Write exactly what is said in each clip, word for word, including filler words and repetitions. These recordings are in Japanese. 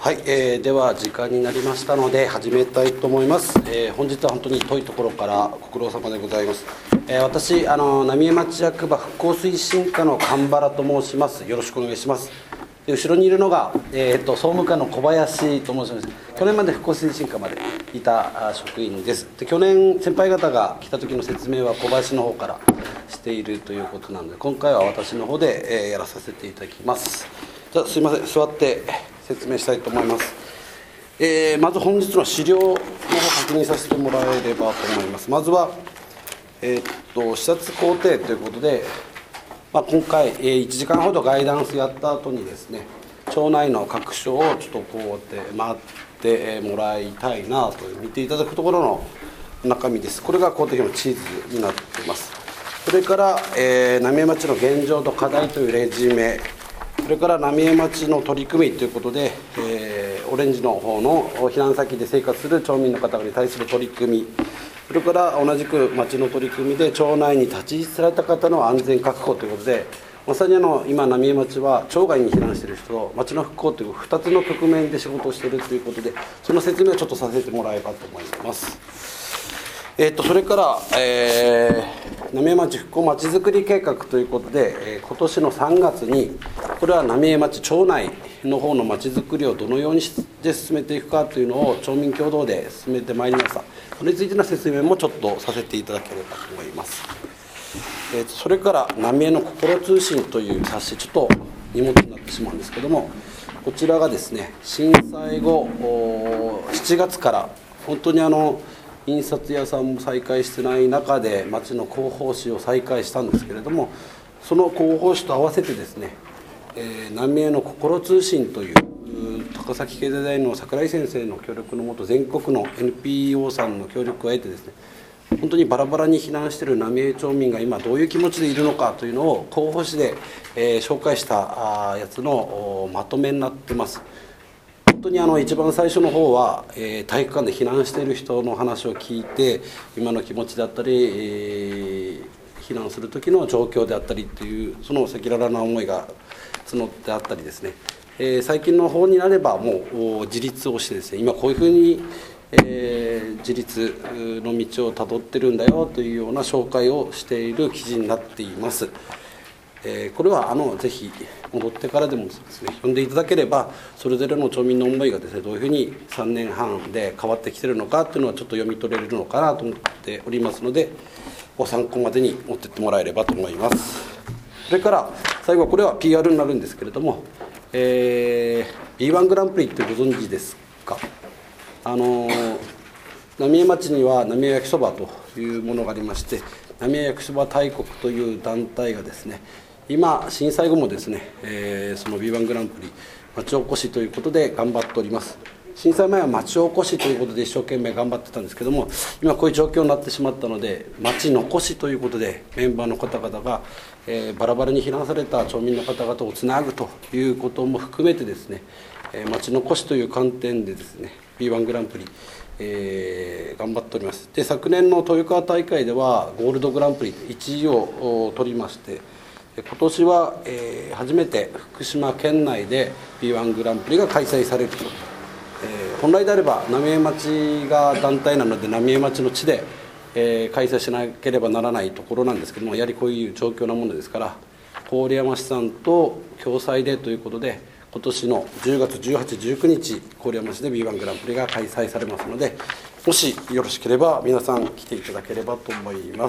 はい、えー、では時間になりましたので始めたいと思います。えー、本日は本当に遠いところからご苦労様でございます。えー、私あの浪江町役場復興推進課の神原と申します。よろしくお願いします。で後ろにいるのが、えー、と総務課の小林と申します。去年まで復興推進課までいた職員です。で去年先輩方が来た時の説明は小林の方からしているということなので、今回は私の方で、えー、やらさせていただきます。じゃあすいません、座って説明したいと思います。えー、まず本日の資料の方確認させてもらえればと思います。まずは、えー、っと視察工程ということで、まあ、今回、えー、いちじかんほどガイダンスやった後にですね、町内の各所をちょっとこうやって回ってもらいたいなと見ていただくところの中身です。これが工程表の地図になっています。それから、えー、浪江町の現状と課題というレジュメ、それから浪江町の取り組みということで、えー、オレンジの方の避難先で生活する町民の方に対する取り組み、それから同じく町の取り組みで町内に立ち入りされた方の安全確保ということで、まさにあの今浪江町は町外に避難している人と町の復興というふたつの局面で仕事をしているということで、その説明をちょっとさせてもらえばと思います。えー、とそれから、えー、浪江町復興まちづくり計画ということで、えー、今年のさんがつにこれは浪江町町内の方のまちづくりをどのようにして進めていくかというのを町民共同で進めてまいりました。これについての説明もちょっとさせていただければと思います。えー、とそれから浪江の心通信という冊子、ちょっと荷物になってしまうんですけども、こちらがですね、震災後しちがつから本当にあの印刷屋さんも再開してない中で町の広報誌を再開したんですけれども、その広報誌と合わせてですね、えー、浪江の心通信という高崎経済大の櫻井先生の協力のもと、全国の エヌピーオー さんの協力を得てですね、本当にバラバラに避難している浪江町民が今どういう気持ちでいるのかというのを広報誌で、えー、紹介したやつのまとめになってます。本当にあの一番最初の方は、えー、体育館で避難している人の話を聞いて、今の気持ちだったり、えー、避難する時の状況であったりっていう、その赤裸々な思いが募ってあったりですね、えー、最近の方になればもう自立をしてですね、今こういうふうに、えー、自立の道をたどってるんだよというような紹介をしている記事になっています。えー、これはあのぜひ戻ってからでもですね、読んでいただければ、それぞれの町民の思いがですね、どういうふうにさんねんはんで変わってきているのかというのはちょっと読み取れるのかなと思っておりますので、ご参考までに持ってってもらえればと思います。それから最後、これは ピーアール になるんですけれども、えー、ビーワン グランプリってご存知ですか。あのー、浪江町には浪江焼きそばというものがありまして、浪江焼きそば大国という団体がですね、今震災後もですね、えー、その ビーワン グランプリ町おこしということで頑張っております。震災前は町おこしということで一生懸命頑張ってたんですけども、今こういう状況になってしまったので、町残しということでメンバーの方々が、えー、バラバラに避難された町民の方々をつなぐということも含めてですね、えー、町残しという観点でですね ビーワン グランプリ、えー、頑張っております。で昨年の豊川大会ではゴールドグランプリいちいを取りまして、今年は、えー、初めて福島県内で ビーワン グランプリが開催されると。えー、本来であれば浪江町が団体なので浪江町の地で、えー、開催しなければならないところなんですけども、やはりこういう状況なものですから、郡山市さんと共催でということで、今年のじゅうがつじゅうはち、じゅうくにち郡山市で ビーワン グランプリが開催されますので、もしよろしければ皆さん来ていただければと思います。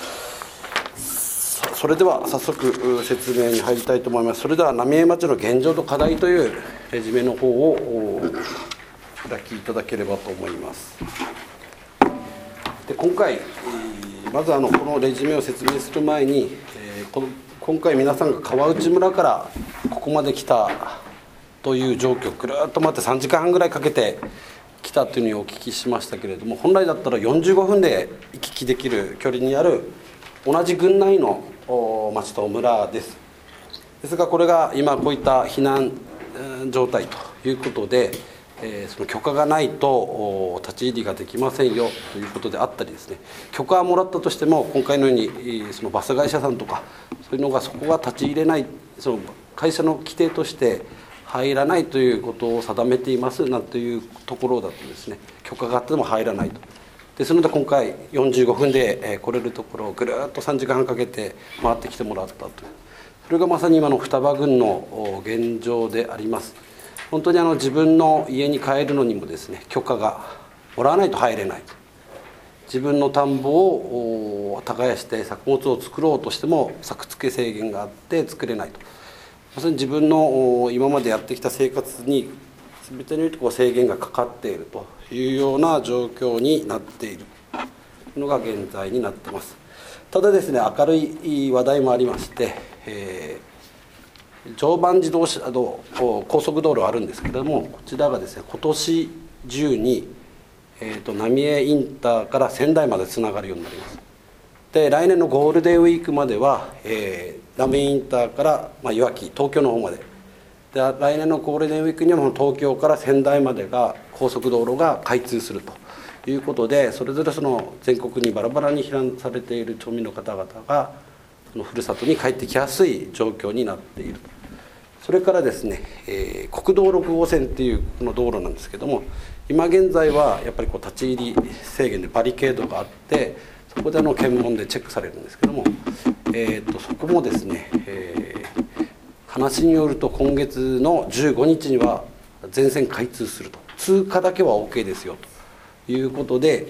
それでは早速説明に入りたいと思います。それでは浪江町の現状と課題というレジュメの方をお開きいただければと思います。で今回まずあのこのレジュメを説明する前に、えー、この今回皆さんが川内村からここまで来たという状況、ぐるっと回ってさんじかんはんぐらいかけて来たというふうにお聞きしましたけれども、本来だったらよんじゅうごふんで行き来できる距離にある同じ郡内の町と村です。ですがこれが今こういった避難状態ということで、えー、その許可がないと立ち入りができませんよということであったりですね、許可はもらったとしても今回のようにそのバス会社さんとかそういうのがそこが立ち入れない、その会社の規定として入らないということを定めていますなんていうところだとですね、許可があっても入らないと。ですので今回よんじゅうごふんで来れるところをぐるっとさんじかんはんかけて回ってきてもらったと。それがまさに今の双葉郡の現状であります。本当にあの自分の家に帰るのにもですね、許可がもらわないと入れない。自分の田んぼを耕して作物を作ろうとしても作付け制限があって作れないと。まさに自分の今までやってきた生活に全てにおいてこう制限がかかっているというような状況になっているのが現在になっています。ただですね、明るい話題もありまして、えー、常磐自動車道高速道路あるんですけれども、こちらがですね今年中に、えー、と浪江インターから仙台までつながるようになります。で来年のゴールデンウィークまでは、えー、浪江インターから、まあ、いわき東京の方まで、で来年のゴールデンウィークには東京から仙台までが高速道路が開通するということで、それぞれその全国にバラバラに避難されている町民の方々がそのふるさとに帰ってきやすい状況になっている。それからですね、えー、国道ろく号線っていうこの道路なんですけども、今現在はやっぱりこう立ち入り制限でバリケードがあって、そこであの検問でチェックされるんですけども、えー、とそこもですね、えー、話によると今月のじゅうごにちには全線開通すると、通過だけは OK ですよということで、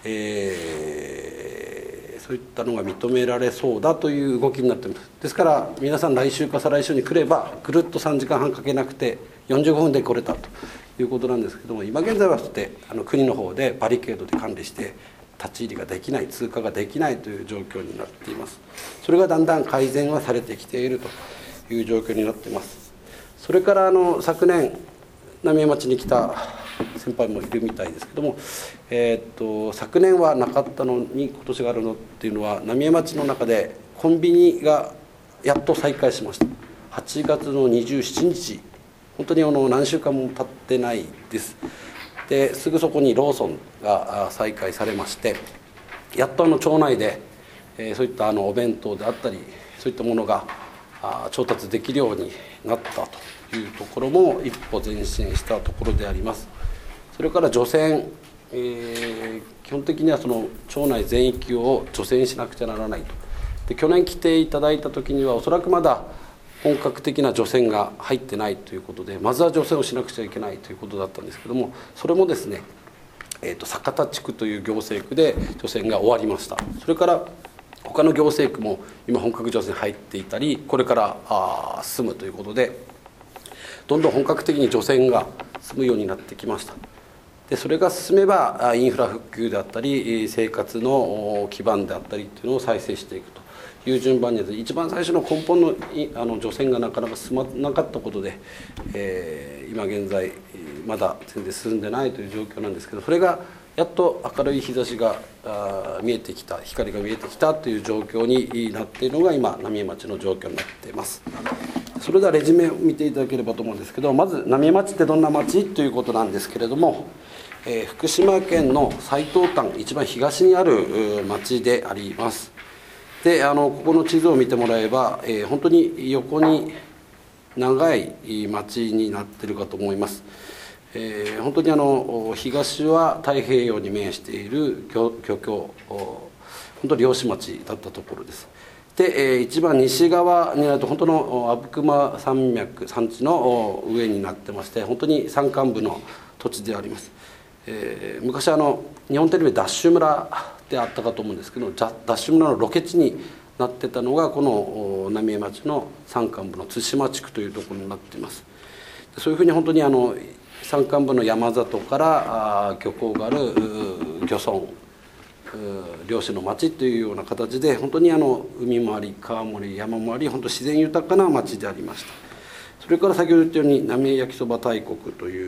えー、そういったのが認められそうだという動きになっています。ですから皆さん来週か再来週に来ればぐるっとさんじかんはんかけなくてよんじゅうごふんで来れたということなんですけども、今現在はそうやってあの国の方でバリケードで管理して立ち入りができない、通過ができないという状況になっています。それがだんだん改善はされてきているという状況になっています。それからあの昨年浪江町に来た先輩もいるみたいですけども、えー、っと昨年はなかったのに今年があるのっていうのは、浪江町の中でコンビニがやっと再開しました。はちがつのにじゅうしちにち、本当にあの何週間も経ってないです。ですぐそこにローソンが再開されまして、やっとあの町内で、えー、そういったあのお弁当であったりそういったものが調達できるようになったというところも一歩前進したところであります。それから除染、えー、基本的にはその町内全域を除染しなくちゃならないと。で去年来ていただいた時にはおそらくまだ本格的な除染が入ってないということで、まずは除染をしなくちゃいけないということだったんですけども、それもですね、えーと、酒田地区という行政区で除染が終わりました。それから他の行政区も今本格除染入っていたり、これからあ進むということで、どんどん本格的に除染が進むようになってきました。でそれが進めばインフラ復旧であったり生活の基盤であったりというのを再生していくという順番になって、一番最初の根本のあの除染がなかなか進まなかったことで、えー、今現在まだ全然進んでないという状況なんですけど、それがやっと明るい日差しが見えてきた、光が見えてきたという状況になっているのが今浪江町の状況になっています。それではレジュメを見ていただければと思うんですけど、まず浪江町ってどんな町ということなんですけれども、えー、福島県の最東端一番東にある町であります。であのここの地図を見てもらえば、えー、本当に横に長い町になっているかと思います。えー、本当にあの東は太平洋に面している漁協、本当に漁師町だったところです。で、えー、一番西側になると本当の阿武隈山脈山地の上になってまして、本当に山間部の土地であります。えー、昔あの日本テレビダッシュ村であったかと思うんですけど、ダッシュ村のロケ地になってたのがこの浪江町の山間部の対馬地区というところになっています。そういうふうに本当にあの山間部の山里から漁港がある漁村、漁師の町というような形で、本当にあの海もあり川もあり山もあり、本当自然豊かな町でありました。それから先ほど言ったように浪江焼きそば大国という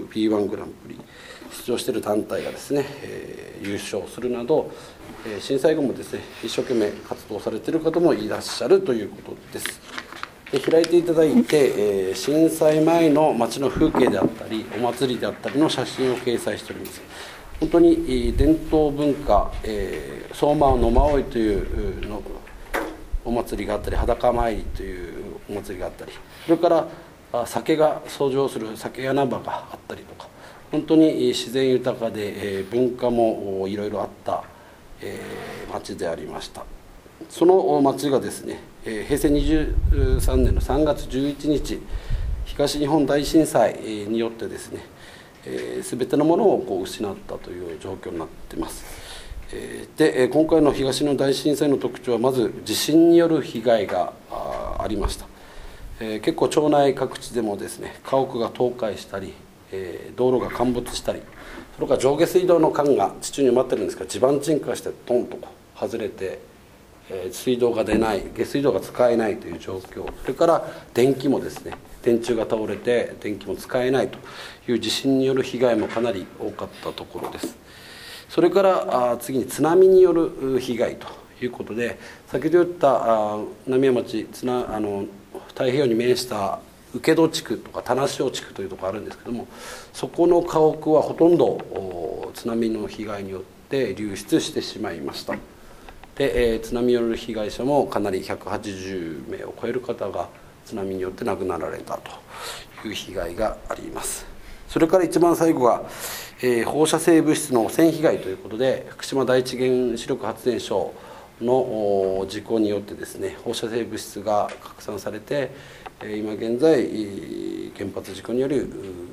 ピーワン グランプリ出場している団体がですね、えー、優勝するなど、えー、震災後もですね一生懸命活動されている方もいらっしゃるということです。で開いていただいて、えー、震災前の町の風景であったりお祭りであったりの写真を掲載しております。本当に伝統文化、えー、相馬野馬追というのお祭りがあったり、裸参りというお祭りがあったり、それから酒が遡上する酒穴場があったりとか、本当に自然豊かで文化もいろいろあった町でありました。その町がですね、平成にじゅうさんねんのさんがつじゅういちにち、東日本大震災によってですね、全てのものをこう失ったという状況になっています。で、今回の東日本大震災の特徴は、まず地震による被害がありました。結構町内各地でもですね、家屋が倒壊したり、道路が陥没したり、それから上下水道の管が地中に埋まってるんですが、地盤沈下してトンと外れて、水道が出ない、下水道が使えないという状況、それから電気もですね、電柱が倒れて電気も使えないという地震による被害もかなり多かったところです。それから次に津波による被害ということで、先ほど言った浪江町、津なあの太平洋に面した請戸地区とか田無尾地区というところがあるんですけども、そこの家屋はほとんど津波の被害によって流出してしまいました。で、えー、津波による被害者もかなりひゃくはちじゅうめいを超える方が津波によって亡くなられたという被害があります。それから一番最後は、えー、放射性物質の汚染被害ということで、福島第一原子力発電所の事故によってですね、放射性物質が拡散されて、今現在原発事故による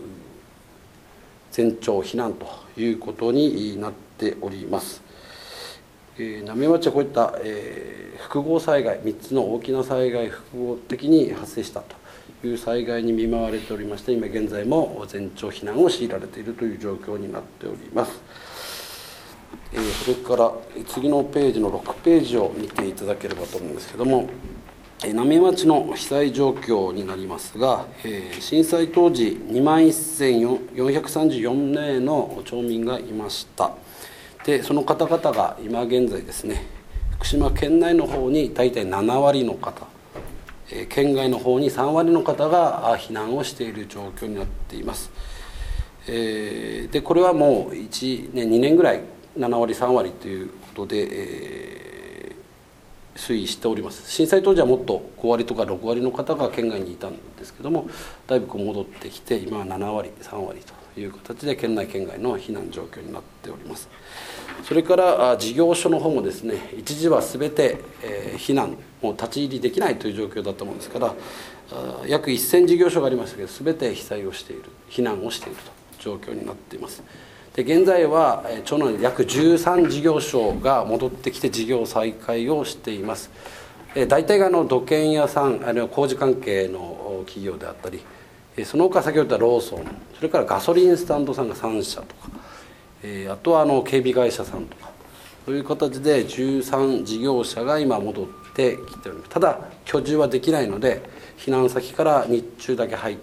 全町避難ということになっております。浪江町はこういった、えー、複合災害、みっつの大きな災害複合的に発生したという災害に見舞われておりまして、今現在も全町避難を強いられているという状況になっております。えー、それから次のページのろくページを見ていただければと思うんですけども、浪江町の被災状況になりますが、えー、震災当時にまんせんよんひゃくさんじゅうよんめいの町民がいました。で、その方々が今現在ですね、福島県内の方に大体ななわりの方、えー、県外の方にさんわりの方が避難をしている状況になっています。えー、でこれはもういちねんにねんぐらいななわりさんわりということで、えー、推移しております。震災当時はもっとごわりとかろくわりの方が県外にいたんですけども、だいぶこう戻ってきて、今はななわりさんわりという形で県内県外の避難状況になっております。それから事業所の方もですね、一時は全て、えー、避難もう立ち入りできないという状況だったものですから、約せんじ業所がありましたけど、全て被災をしている、避難をしているという状況になっています。で、現在は町内約じゅうさんじ業所が戻ってきて事業再開をしています。え大体があの土建屋さん、あの工事関係の企業であったり、その他先ほど言ったローソン、それからガソリンスタンドさんがさんしゃとか、えー、あとはあの警備会社さんとか、そういう形でじゅうさんじ業者が今戻ってきております。ただ居住はできないので、避難先から日中だけ入って、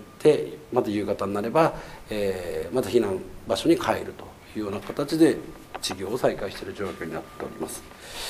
また夕方になれば、えー、また避難場所に帰るというような形で事業を再開している状況になっております。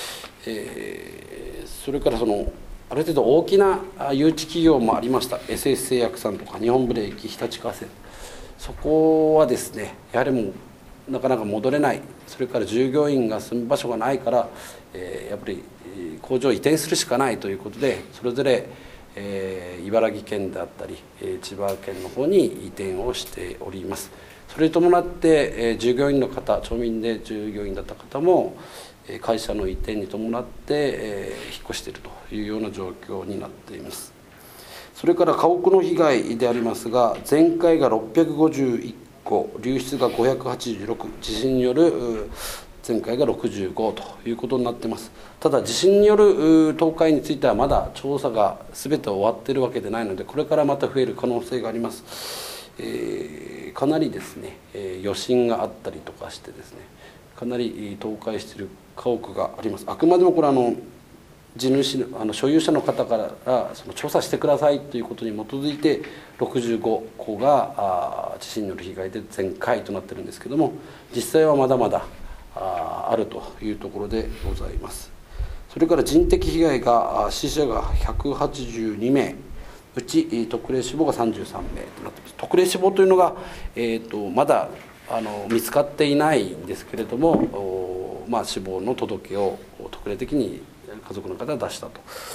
えー、それからそのある程度大きな誘致企業もありました。 エスエス 製薬さんとか日本ブレーキ、日立化成、そこはですね、やはりもうなかなか戻れない、それから従業員が住む場所がないから、えー、やっぱり工場を移転するしかないということで、それぞれ、えー、茨城県であったり、えー、千葉県の方に移転をしております。それに伴って、えー、従業員の方、町民で従業員だった方も会社の移転に伴って、えー、引っ越しているというような状況になっています。それから家屋の被害でありますが、全壊がろっぴゃくごじゅういっこ、流出がごひゃくはちじゅうろく、地震による全壊がろくじゅうごということになっています。ただ地震による倒壊についてはまだ調査が全て終わっているわけでないので、これからまた増える可能性があります。えー、かなりですね、えー、余震があったりとかしてですね、かなり倒壊している家屋があります。あくまでもこれあの地主の、あの所有者の方からその調査してくださいということに基づいてろくじゅうごこがあ地震による被害で全壊となっているんですけども、実際はまだまだ あ, あるというところでございます。それから人的被害が死者がひゃくはちじゅうにめい、うち特例死亡がさんじゅうさんめいとなっています。特例死亡というのが、えー、とまだあの見つかっていないんですけれども、まあ、死亡の届けを特例的に家族の方が出したと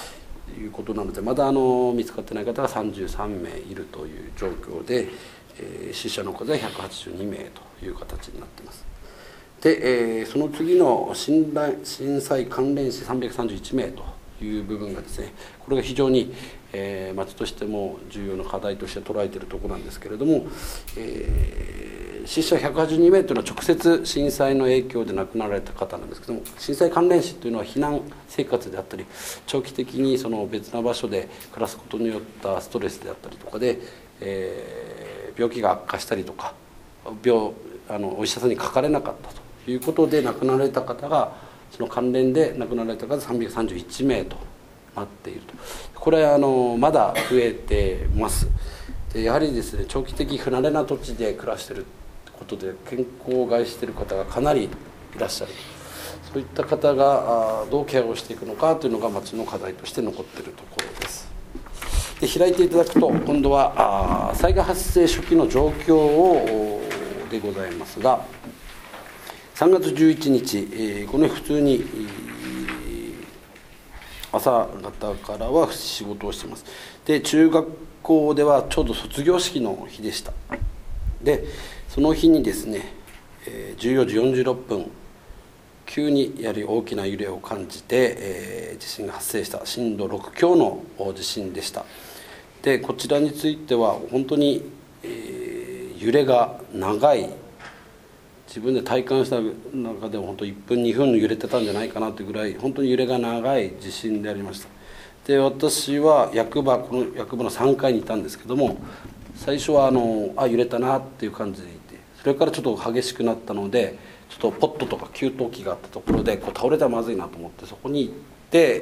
いうことなので、まだあの見つかってない方がさんじゅうさんめいいるという状況で、えー、死者の数はひゃくはちじゅうにめいという形になっています。で、えー、その次の震災関連死さんびゃくさんじゅういちめいという部分がですね、これが非常に、えー、町としても重要な課題として捉えているところなんですけれども、えー、死者ひゃくはちじゅうにめいというのは直接震災の影響で亡くなられた方なんですけども、震災関連死というのは避難生活であったり、長期的にその別な場所で暮らすことによったストレスであったりとかで、えー、病気が悪化したりとか、病あのお医者さんにかかれなかったということで亡くなられた方が、その関連で亡くなられた方さんびゃくさんじゅういちめいとなっていると。これはあのまだ増えてます。でやはりですね、長期的不慣れな土地で暮らしていることで健康を害している方がかなりいらっしゃる。そういった方がどうケアをしていくのかというのが町の課題として残っているところです。で開いていただくと、今度は災害発生初期の状況をでございますが、さんがつじゅういちにち、えー、この日普通に、えー、朝方からは仕事をしています。で中学校ではちょうど卒業式の日でした。でその日にですね、えー、じゅうよじよんじゅうろっぷん急にやはり大きな揺れを感じて、えー、地震が発生したしんどろくきょうの地震でした。でこちらについては本当に、えー、揺れが長い、自分で体感した中でも本当いっぷんにふん揺れてたんじゃないかなというぐらい本当に揺れが長い地震でありました。で私は役場この役場のさんがいにいたんですけども、最初はあのあ揺れたなっていう感じでいて、それからちょっと激しくなったので、ちょっとポットとか給湯器があったところでこう倒れたらまずいなと思って、そこに行って、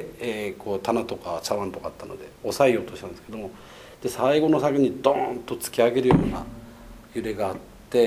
えー、こう棚とか茶碗とかあったので抑えようとしたんですけども、で最後の先にドーンと突き上げるような揺れがあって、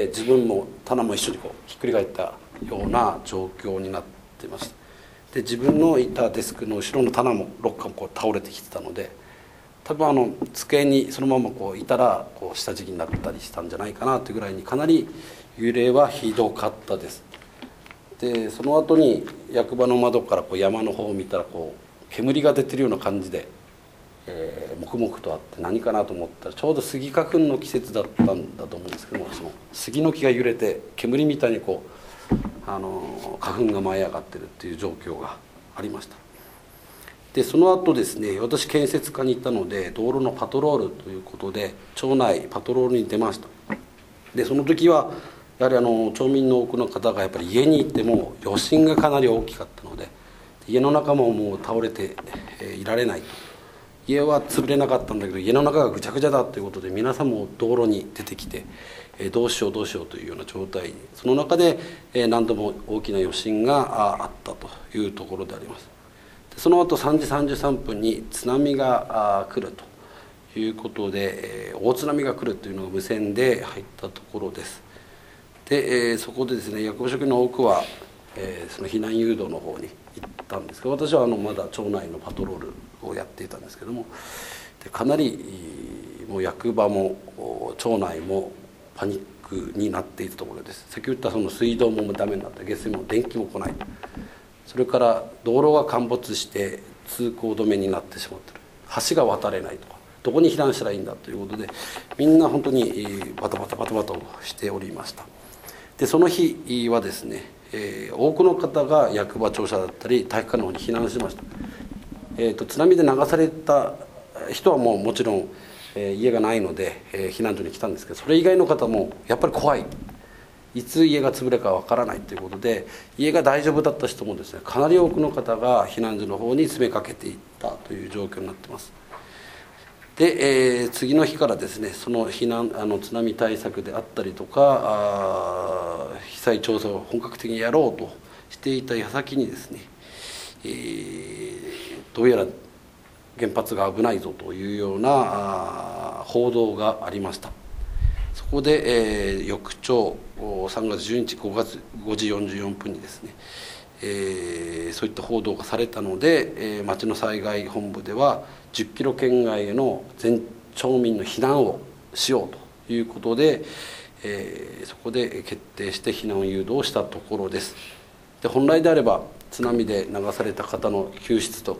自分も棚も一緒にこうひっくり返ったような状況になっていました。で自分のいたデスクの後ろの棚もろっかもこう倒れてきてたので、多分あの机にそのままこういたらこう下敷きになったりしたんじゃないかなというぐらいにかなり揺れはひどかったです。でその後に役場の窓からこう山の方を見たらこう煙が出てるような感じで、えー、黙々とあって、何かなと思ったらちょうどスギ花粉の季節だったんだと思うんですけども、その杉の木が揺れて煙みたいにこうあの花粉が舞い上がってるっていう状況がありました。でその後ですね、私建設課に行ったので道路のパトロールということで町内パトロールに出ました。でその時はやはりあの町民の多くの方がやっぱり家に行っても余震がかなり大きかったので、家の中ももう倒れて、えー、いられないと。家は潰れなかったんだけど家の中がぐちゃぐちゃだということで、皆さんも道路に出てきて、えー、どうしようどうしようというような状態、その中で、えー、何度も大きな余震があったというところであります。でその後さんじさんじゅうさんぷんに津波が来るということで、えー、大津波が来るというのが無線で入ったところです。で、えー、そこでですね、役場職員の多くは、えー、その避難誘導の方に行ったんですが、私はあのまだ町内のパトロールをやっていたんですけども、でかなりもう役場も町内もパニックになっていたところです。先ほど言ったその水道もダメになった、下水も電気も来ない、それから道路が陥没して通行止めになってしまっている、橋が渡れないとか、どこに避難したらいいんだということで、みんな本当にバタバタバタバタをしておりました。でその日はですね、えー、多くの方が役場庁舎だったり体育館の方に避難しました。えー、と津波で流された人はもうもちろん、えー、家がないので、えー、避難所に来たんですけど、それ以外の方もやっぱり怖い、いつ家が潰れるかわからないということで、家が大丈夫だった人もですね、かなり多くの方が避難所の方に詰めかけていったという状況になっています。で、えー、次の日からですね、その避難あの津波対策であったりとか、あ被災調査を本格的にやろうとしていた矢先にですね、えー、どうやら原発が危ないぞというようなあ報道がありました。そこで、えー、翌朝さんがつじゅうににちごじよんじゅうよんぷんにですね、えー、そういった報道がされたので、えー、町の災害本部ではじゅっキロ圏外への全町民の避難をしようということで、えー、そこで決定して避難誘導をしたところです。で本来であれば津波で流された方の救出とか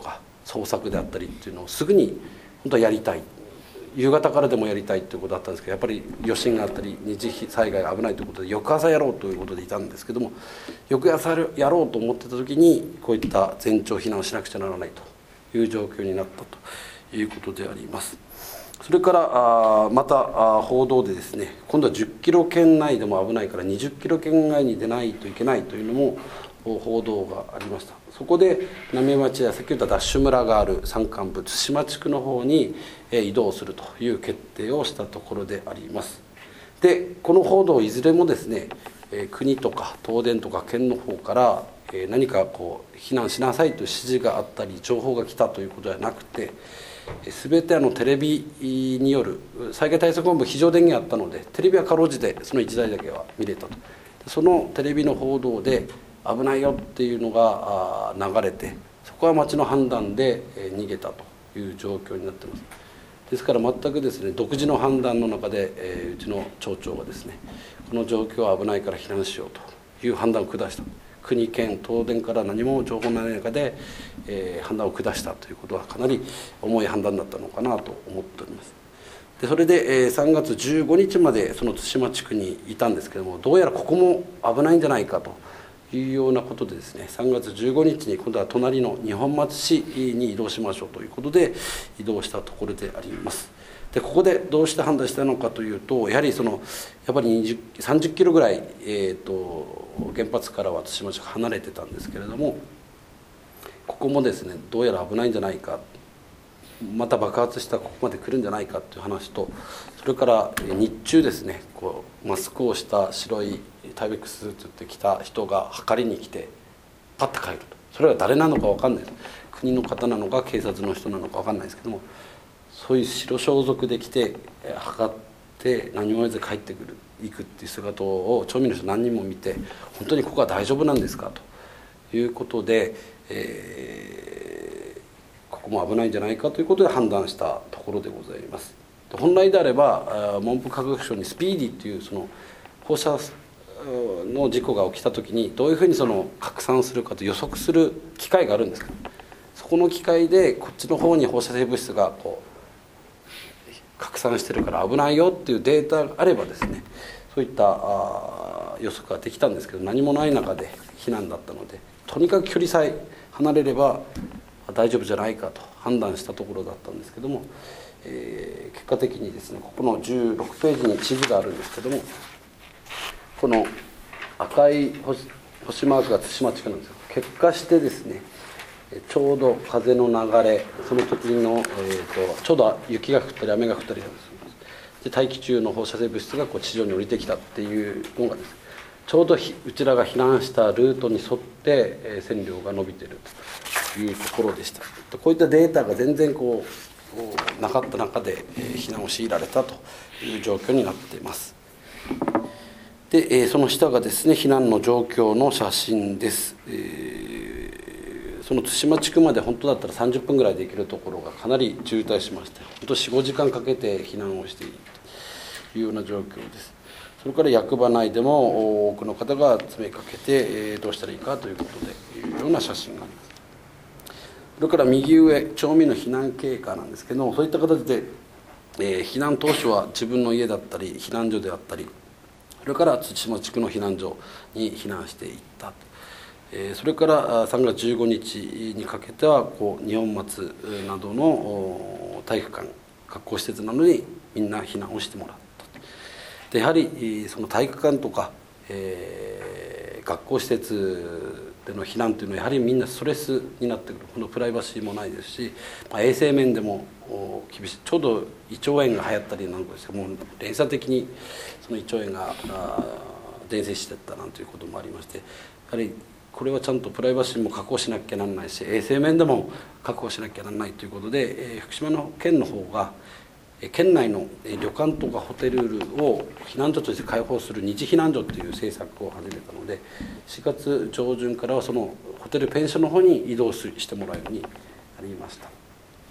捜索であったりっていうのをすぐに本当はやりたい、夕方からでもやりたいということだったんですけど、やっぱり余震があったり二次災害が危ないということで翌朝やろうということでいたんですけども、翌朝やろうと思ってた時にこういった全町避難をしなくちゃならないという状況になったということであります。それからあまたあ報道でですね、今度はじゅっキロ圏内でも危ないからにじゅっキロ圏外に出ないといけないというのも報道がありました。そこで浪江町や先ほどダッシュ村がある山間部対馬地区の方に移動するという決定をしたところであります。でこの報道いずれもですね、国とか東電とか県の方から何かこう避難しなさいという指示があったり情報が来たということではなくて、全てあのテレビによる災害対策本部非常電源あったので、テレビはかろうじてそのいちだいだけは見れたと。そのテレビの報道で危ないよっていうのが流れて、そこは町の判断で逃げたという状況になっています。ですから全くですね独自の判断の中で、えー、うちの町長がですねこの状況は危ないから避難しようという判断を下した。国県東電から何も情報のない中で、えー、判断を下したということはかなり重い判断だったのかなと思っております。でそれで、えー、さんがつじゅうごにちまでその対馬地区にいたんですけども、どうやらここも危ないんじゃないかというようなことでですね、さんがつじゅうごにちに今度は隣の二本松市に移動しましょうということで移動したところであります。でここでどうして判断したのかというと、やはりそのやっぱりにじゅう、さんじゅっキロぐらい、えー、と原発からは対馬市が離れてたんですけれども、ここもですねどうやら危ないんじゃないか、また爆発したらここまで来るんじゃないかという話と、それから日中ですねこうマスクをした白いタイベックスーツって着た人が測りに来てパッと帰ると。それは誰なのか分かんないです。国の方なのか警察の人なのか分かんないですけども、そういう白装束で来て測って何も言わず帰ってくる行くっていう姿を町民の人何人も見て、本当にここは大丈夫なんですかということで、えー、ここも危ないんじゃないかということで判断したところでございます。本来であれば文部科学省にスピーディーというその放射の事故が起きた時にどういうふうにその拡散するかと予測する機械があるんですけど、そこの機械でこっちの方に放射性物質がこう拡散してるから危ないよっていうデータがあればですね、そういった予測ができたんですけど、何もない中で避難だったので、とにかく距離さえ離れれば大丈夫じゃないかと判断したところだったんですけども、えー、結果的にですねここのじゅうろくページに地図があるんですけども、この赤い 星, 星マークが対馬地区なんですよ。結果してですねちょうど風の流れ、その時の、えー、とちょうど雪が降ったり雨が降ったりで大気中の放射性物質がこう地上に降りてきたっていうのがですね、ちょうどうちらが避難したルートに沿って、えー、線量が伸びているというところでした。こういったデータが全然こうなかった中で、えー、避難を強いられたという状況になっています。で、えー、その下がですね避難の状況の写真です。えーその対馬地区まで本当だったらさんじゅっぷんぐらいで行けるところがかなり渋滞しまして、本当 よん、ごじかんかけて避難をしているというような状況です。それから役場内でも多くの方が詰めかけてどうしたらいいかということでいうような写真があります。それから右上町民の避難経過なんですけども、そういった形で、えー、避難当初は自分の家だったり避難所であったり、それから対馬地区の避難所に避難していったと。それからさんがつじゅうごにちにかけてはこう二本松などの体育館学校施設などにみんな避難をしてもらった。でやはりその体育館とか、えー、学校施設での避難というのはやはりみんなストレスになってくる。このプライバシーもないですし、まあ、衛生面でも厳しい。ちょうど胃腸炎が流行ったりなんかしてもう連鎖的にその胃腸炎が伝染していったなんていうこともありまして、やはりこれはちゃんとプライバシーも確保しなきゃならないし、衛生面でも確保しなきゃならないということで、えー、福島の県の方が県内の旅館とかホテルを避難所として開放する二次避難所という政策を始めたので、しがつじょうじゅんからはそのホテルペンションの方に移動してもらうようになりました。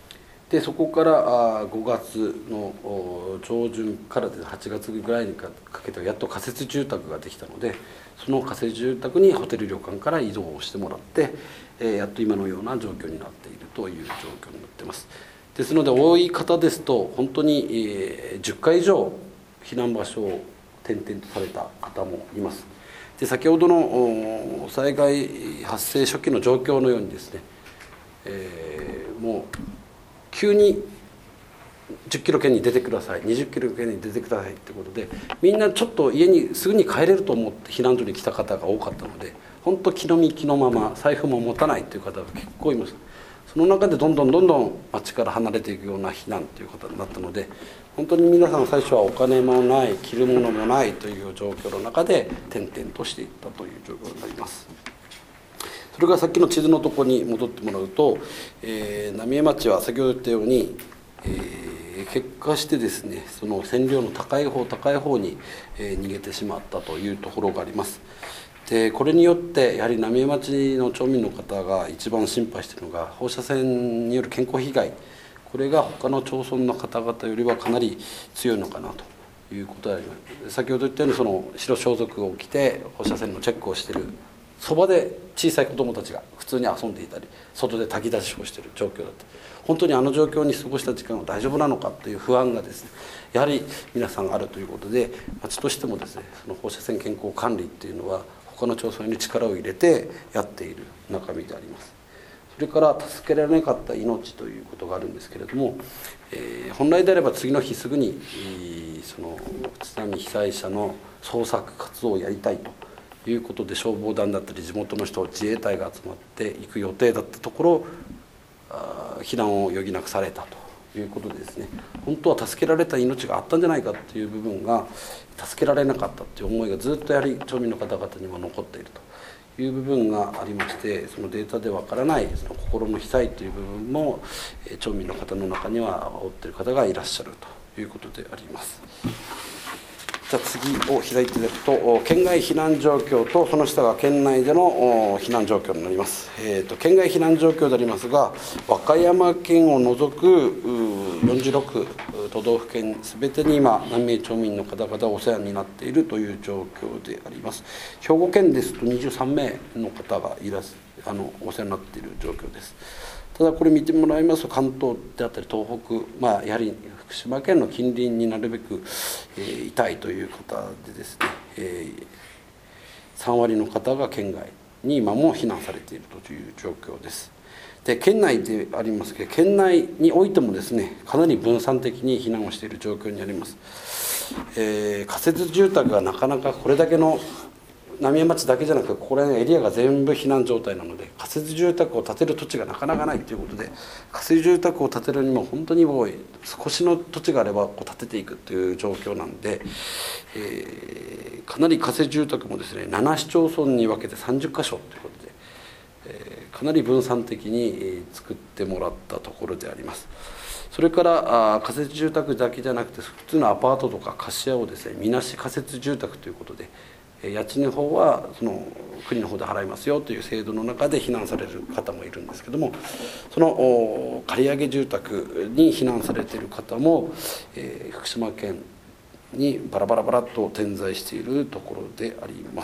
でそこからごがつの上旬からはちがつぐらいにかけてやっと仮設住宅ができたので、その仮設住宅にホテル旅館から移動をしてもらって、やっと今のような状況になっているという状況になっています。ですので多い方ですと本当にじゅっかい以上避難場所を転々とされた方もいます。で先ほどの災害発生初期の状況のようにですね、えー、もう急にじゅっキロ圏に出てください、にじゅっキロ圏に出てくださいってことで、みんなちょっと家にすぐに帰れると思って避難所に来た方が多かったので、本当気の身気のまま財布も持たないという方が結構います。その中でどんどんどんどん町から離れていくような避難ということになったので、本当に皆さん最初はお金もない、着るものもないという状況の中で転々としていったという状況になります。それからさっきの地図のところに戻ってもらうと、えー、浪江町は先ほど言ったように、えー、結果してですね、その線量の高い方高い方に、えー、逃げてしまったというところがあります。でこれによってやはり浪江町の町民の方が一番心配しているのが放射線による健康被害、これが他の町村の方々よりはかなり強いのかなということであります。先ほど言ったようにその白装束を着て放射線のチェックをしているそばで小さい子どもたちが普通に遊んでいたり外で炊き出しをしている状況だった。本当にあの状況に過ごした時間は大丈夫なのかという不安がですね、やはり皆さんあるということで、町としてもですねその放射線健康管理っていうのは他の町村に力を入れてやっている中身であります。それから助けられなかった命ということがあるんですけれども、えー、本来であれば次の日すぐに、えー、その津波被災者の捜索活動をやりたいということで消防団だったり地元の人自衛隊が集まっていく予定だったところ、あ避難を余儀なくされたということでですね、本当は助けられた命があったんじゃないかという部分が助けられなかったという思いがずっとやはり町民の方々には残っているという部分がありまして、そのデータでわからないその心の被災という部分も町民の方の中には負っている方がいらっしゃるということであります。じゃあ次を開いていただくと、県外避難状況とその下が県内での避難状況になります。えーと、県外避難状況でありますが、和歌山県を除くよんじゅうろく都道府県すべてに今浪江町民の方々お世話になっているという状況であります。兵庫県ですとにじゅうさんめいの方がいらっあのお世話になっている状況です。ただこれ見てもらいますと関東であったり東北、まあ、やはり福島県の近隣になるべく、えー、いたいという方でですね、えー、さんわりの方が県外に今も避難されているという状況です。で県内でありますけど、県内においてもですねかなり分散的に避難をしている状況にあります。えー、仮設住宅がなかなかこれだけの浪江町だけじゃなくここら辺のエリアが全部避難状態なので、仮設住宅を建てる土地がなかなかないということで、仮設住宅を建てるにも本当に多い少しの土地があればこう建てていくという状況なんで、えー、かなり仮設住宅もですねなな市町村に分けてさんじゅっかしょということで、えー、かなり分散的に作ってもらったところであります。それからあ仮設住宅だけじゃなくて普通のアパートとか貸し家をですねみなし仮設住宅ということで、家賃の方はその国の方で払いますよという制度の中で避難される方もいるんですけども、その借り上げ住宅に避難されている方も、えー、福島県にバラバラバラと点在しているところであります。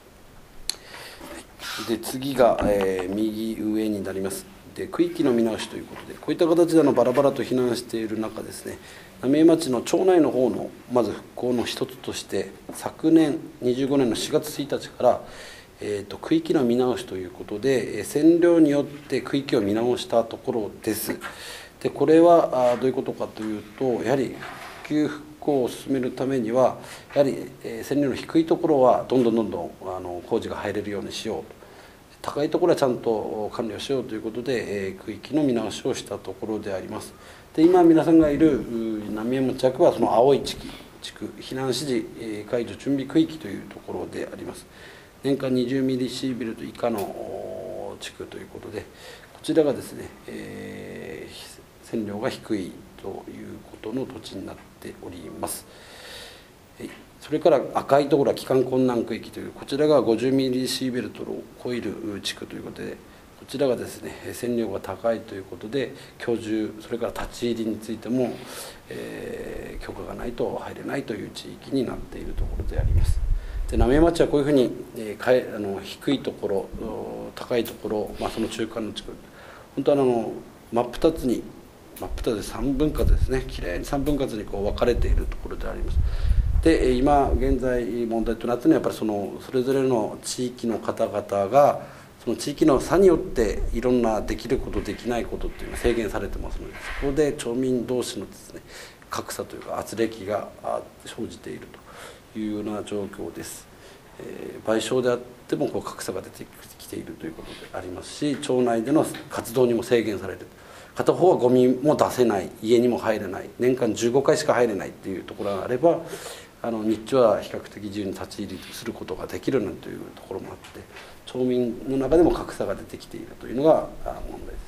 で次が、えー、右上になります。で区域の見直しということで、こういった形でのバラバラと避難している中ですね、浪江町の町内の方のまず復興の一つとして昨年にじゅうごねんのしがつついたちから、えー、と区域の見直しということで占領によって区域を見直したところです。でこれはどういうことかというと、やはり復旧復興を進めるためにはやはり占領の低いところはどんどんどんどんあの工事が入れるようにしようと、高いところはちゃんと管理をしようということで、えー、区域の見直しをしたところであります。で今皆さんがいる浪江町役はその青い地区地区避難指示解除準備区域というところであります。年間にじゅうミリシーベルト以下の地区ということで、こちらがですね、えー、線量が低いということの土地になっております。それから赤いところは帰還困難区域という、こちらがごじゅうミリシーベルトを超える地区ということで、 こちらがですね線量が高いということで居住それから立ち入りについても、えー、許可がないと入れないという地域になっているところであります。で浪江町はこういうふうに、えー、かえあの低いところ高いところ、まあ、その中間の地区本当はあの真っ二つに真っ二つで三分割ですねきれいに三分割にこう分かれているところであります。で今現在問題となっているのはやっぱりそのそれぞれの地域の方々がその地域の差によっていろんなできることできないことっていうのが制限されてますのでそこで町民同士のですね格差というか圧力が生じているというような状況です。えー、賠償であってもこう格差が出てきているということでありますし町内での活動にも制限される片方はゴミも出せない家にも入れない年間じゅうごかいしか入れないっていうところがあればあの日中は比較的自由に立ち入りすることができるなんていうところもあって町民の中でも格差が出てきているというのが問題です。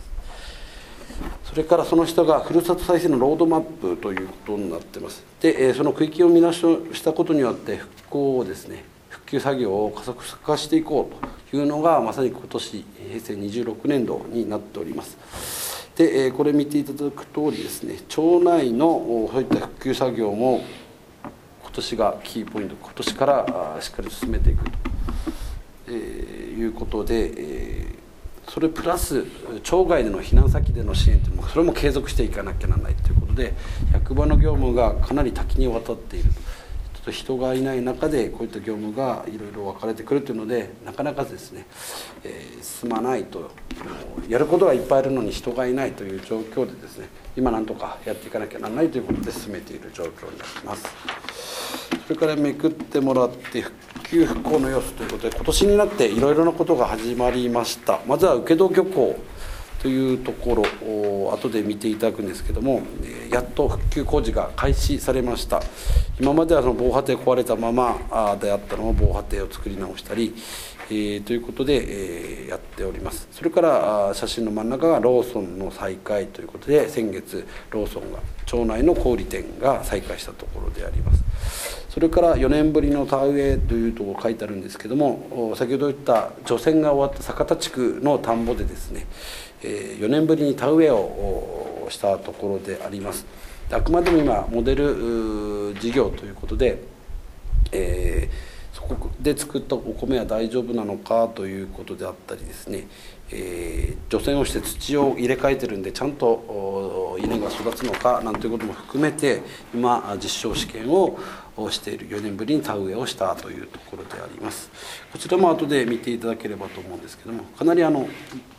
それからその下がふるさと再生のロードマップということになっています。でその区域を見直したことによって復興をですね復旧作業を加速化していこうというのがまさに今年へいせいにじゅうろくねんどになっております。でこれ見ていただく通りですね町内のそういった復旧作業も今年がキーポイント今年からしっかり進めていくと、えー、いうことで、えー、それプラス町外での避難先での支援というのもそれも継続していかなきゃならないということで役場の業務がかなり多岐にわたっていると。ちょっと人がいない中でこういった業務がいろいろ分かれてくるというのでなかなかですね、えー、進まないとやることがいっぱいあるのに人がいないという状況でですね今なんとかやっていかなきゃならないということで進めている状況になります。それからめくってもらって復旧復興の様子ということで今年になっていろいろなことが始まりました。まずは請戸漁港というところを後で見ていただくんですけどもやっと復旧工事が開始されました。今まではその防波堤壊れたままであったのを防波堤を作り直したり、えー、ということで、えー、やっております。それから写真の真ん中がローソンの再開ということで先月ローソンが町内の小売店が再開したところであります。それからよねんぶりの田植えというところ書いてあるんですけども先ほど言った除染が終わった酒田地区の田んぼでですねよねんぶりに田植えをしたところであります。あくまでも今モデル事業ということで、えー、そこで作ったお米は大丈夫なのかということであったりですね、えー、除染をして土を入れ替えてるんでちゃんと稲が育つのかなんていうことも含めて今実証試験をしているよねんぶりに田植えをしたというところであります。こちらも後で見ていただければと思うんですけどもかなりあの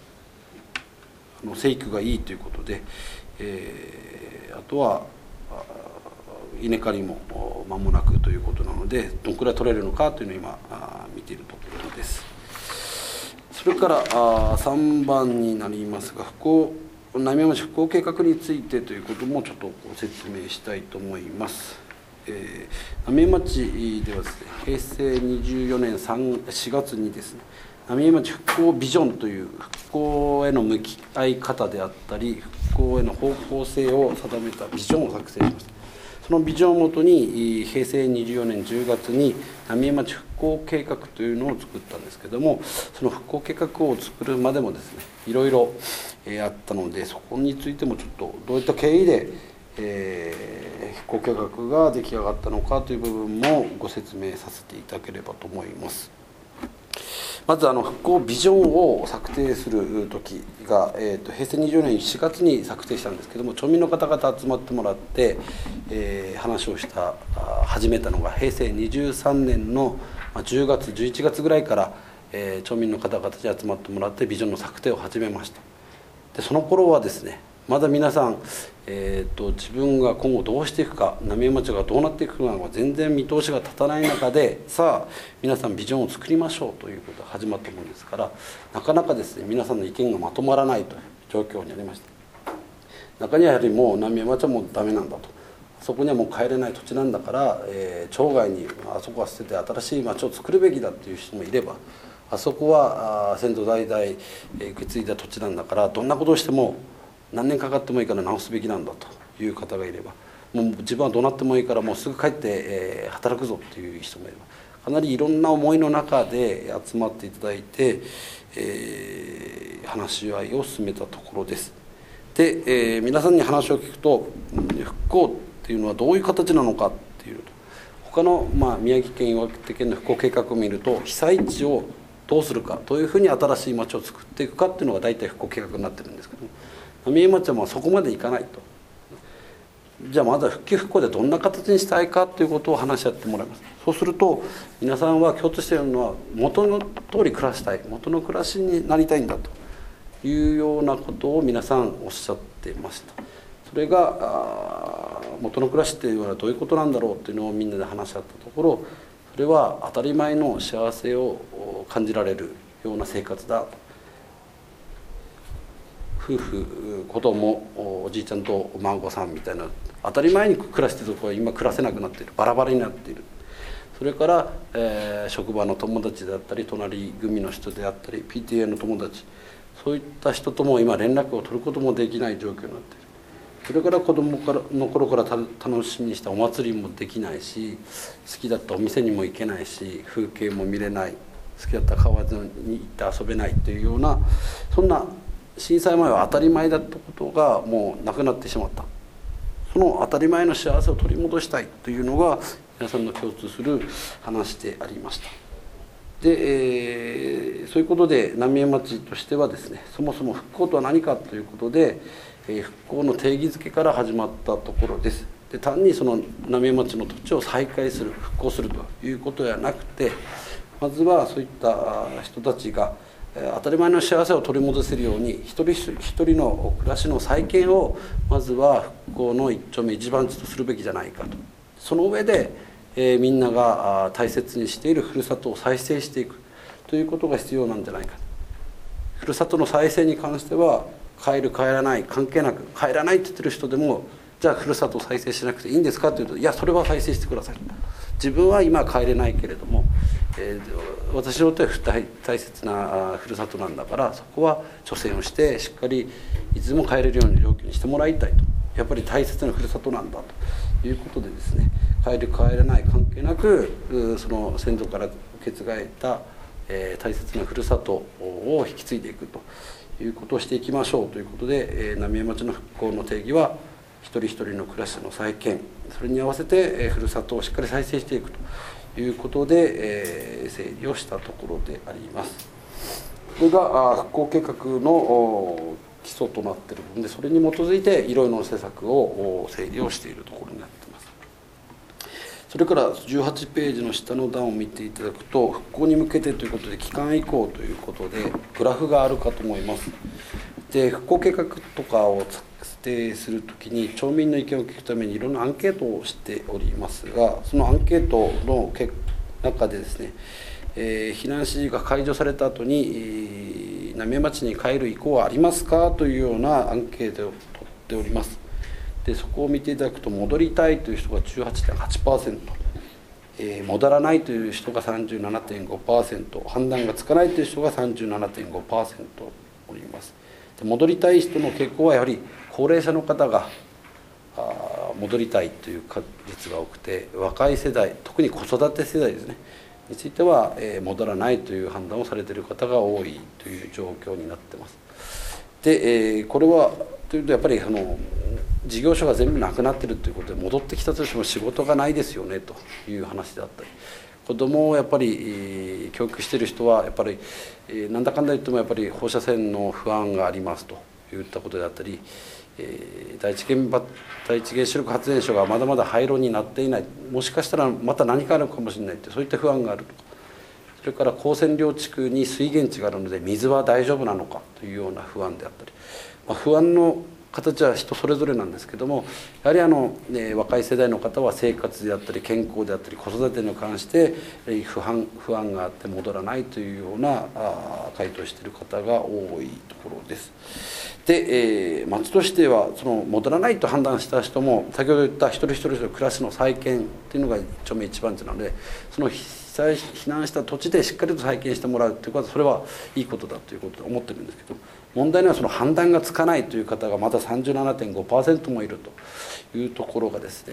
生育がいいということで、えー、あとは稲刈りも間もなくということなのでどのくらい取れるのかというのを今見ているところです。それからさんばんになりますが復興浪江町復興計画についてということもちょっとご説明したいと思います。えー、浪江町ではですねへいせいにじゅうよねんしがつにですね浪江町復興ビジョンという復興への向き合い方であったり復興への方向性を定めたビジョンを作成しました。そのビジョンをもとにへいせいにじゅうよねんじゅうがつに浪江町復興計画というのを作ったんですけどもその復興計画を作るまでもですねいろいろあったのでそこについてもちょっとどういった経緯で、えー、復興計画が出来上がったのかという部分もご説明させていただければと思います。まずあの復興ビジョンを策定する時が、えー、とへいせいにじゅうよねんしがつに策定したんですけども町民の方々集まってもらって、えー、話をした始めたのがへいせいにじゅうさんねんのじゅうがつじゅういちがつぐらいから、えー、町民の方々に集まってもらってビジョンの策定を始めました。でその頃はですねまだ皆さん、えー、と自分が今後どうしていくか浪江町がどうなっていくかが全然見通しが立たない中でさあ皆さんビジョンを作りましょうということが始まったものですからなかなかですね皆さんの意見がまとまらないという状況にありました。中にはやはりもう浪江町はもうダメなんだとそこにはもう帰れない土地なんだから、えー、町外にあそこは捨てて新しい町を作るべきだという人もいればあそこは先祖代々受け継いだ土地なんだからどんなことをしても何年かかってもいいから直すべきなんだという方がいればもう自分はどうなってもいいからもうすぐ帰って、えー、働くぞっていう人もいればかなりいろんな思いの中で集まっていただいて、えー、話し合いを進めたところです。で、えー、皆さんに話を聞くと、復興っていうのはどういう形なのかっていうと、他の、まあ、宮城県岩手県の復興計画を見ると、被災地をどうするか、どういうふうに新しい町を作っていくかっていうのが大体復興計画になってるんですけども、浪江町はもうそこまでいかないと。じゃあまずは復旧復興でどんな形にしたいかということを話し合ってもらいます。そうすると皆さんは共通しているのは、元の通り暮らしたい、元の暮らしになりたいんだというようなことを皆さんおっしゃっていました。それが元の暮らしっていうのはどういうことなんだろうっていうのをみんなで話し合ったところ、それは当たり前の幸せを感じられるような生活だと。夫婦、子供、おじいちゃんとお孫さんみたいな当たり前に暮らしているところは今暮らせなくなっている、バラバラになっている。それから、えー、職場の友達であったり、隣組の人であったり、 ピーティーエー の友達、そういった人とも今連絡を取ることもできない状況になっている。それから子供からの頃から楽しみにしたお祭りもできないし、好きだったお店にも行けないし、風景も見れない、好きだった川に行って遊べないというような、そんな震災前は当たり前だったことがもうなくなってしまった。その当たり前の幸せを取り戻したいというのが皆さんの共通する話でありました。で、えー、そういうことで浪江町としてはですね、そもそも復興とは何かということで、えー、復興の定義づけから始まったところです。で、単にその浪江町の土地を再開する、復興するということではなくて、まずはそういった人たちが当たり前の幸せを取り戻せるように、一人一人の暮らしの再建をまずは復興の一丁目一番地とするべきじゃないかと。その上で、えー、みんなが大切にしているふるさとを再生していくということが必要なんじゃないか。ふるさとの再生に関しては帰る帰らない関係なく、帰らないって言ってる人でも、じゃあふるさとを再生しなくていいんですかというと、いやそれは再生してください。自分は今帰れないけれども、えー、私にとっては大, 大切なふるさとなんだから、そこは貯泉をしてしっかりいつでも帰れるように料金にしてもらいたいと。やっぱり大切なふるさとなんだということでですね、帰る帰れない関係なく、その先祖から受け継がれた、えー、大切なふるさとを引き継いでいくということをしていきましょうということで、えー、浪江町の復興の定義は一人一人の暮らしの再建、それに合わせて、えー、ふるさとをしっかり再生していくということで、えー、整理をしたところであります。これが復興計画の基礎となっているので、それに基づいていろいろな施策を整理をしているところになっています。それからじゅうはちページの下の段を見ていただくと、復興に向けてということで期間移行ということでグラフがあるかと思います。で、復興計画とかを作成するときに町民の意見を聞くためにいろんなアンケートをしておりますが、そのアンケートの中でですね、えー、避難指示が解除された後に浪江町に帰る意向はありますかというようなアンケートを取っております。で、そこを見ていただくと、戻りたいという人が じゅうはちてんはちパーセント、えー、戻らないという人が さんじゅうななてんごパーセント、判断がつかないという人が さんじゅうななてんごパーセント おります。で、戻りたい人の傾向はやはり高齢者の方があ戻りたいという率が多くて、若い世代、特に子育て世代ですねについては、えー、戻らないという判断をされている方が多いという状況になっています。で、えー、これはというとやっぱりその事業所が全部なくなっているということで、戻ってきたとしても仕事がないですよねという話であったり、子どもをやっぱり、えー、教育している人はやっぱり、えー、なんだかんだ言ってもやっぱり放射線の不安がありますといったことであったり、えー、第一原発第一原子力発電所がまだまだ廃炉になっていない、もしかしたらまた何かあるかもしれないと、そういった不安があるとか、それから高線量地区に水源地があるので水は大丈夫なのかというような不安であったり、まあ、不安の形は人それぞれなんですけども、やはりあの、ね、若い世代の方は生活であったり健康であったり子育てに関して不安不安があって戻らないというようなあ回答している方が多いところです。で、えー、町としてはその戻らないと判断した人も、先ほど言った一人一人の暮らしの再建というのが一丁目一番地なので、その被災避難した土地でしっかりと再建してもらうということは、それはいいことだということで思ってるんですけど、問題はその判断がつかないという方がまだ さんじゅうななてんごパーセント もいるというところがですね、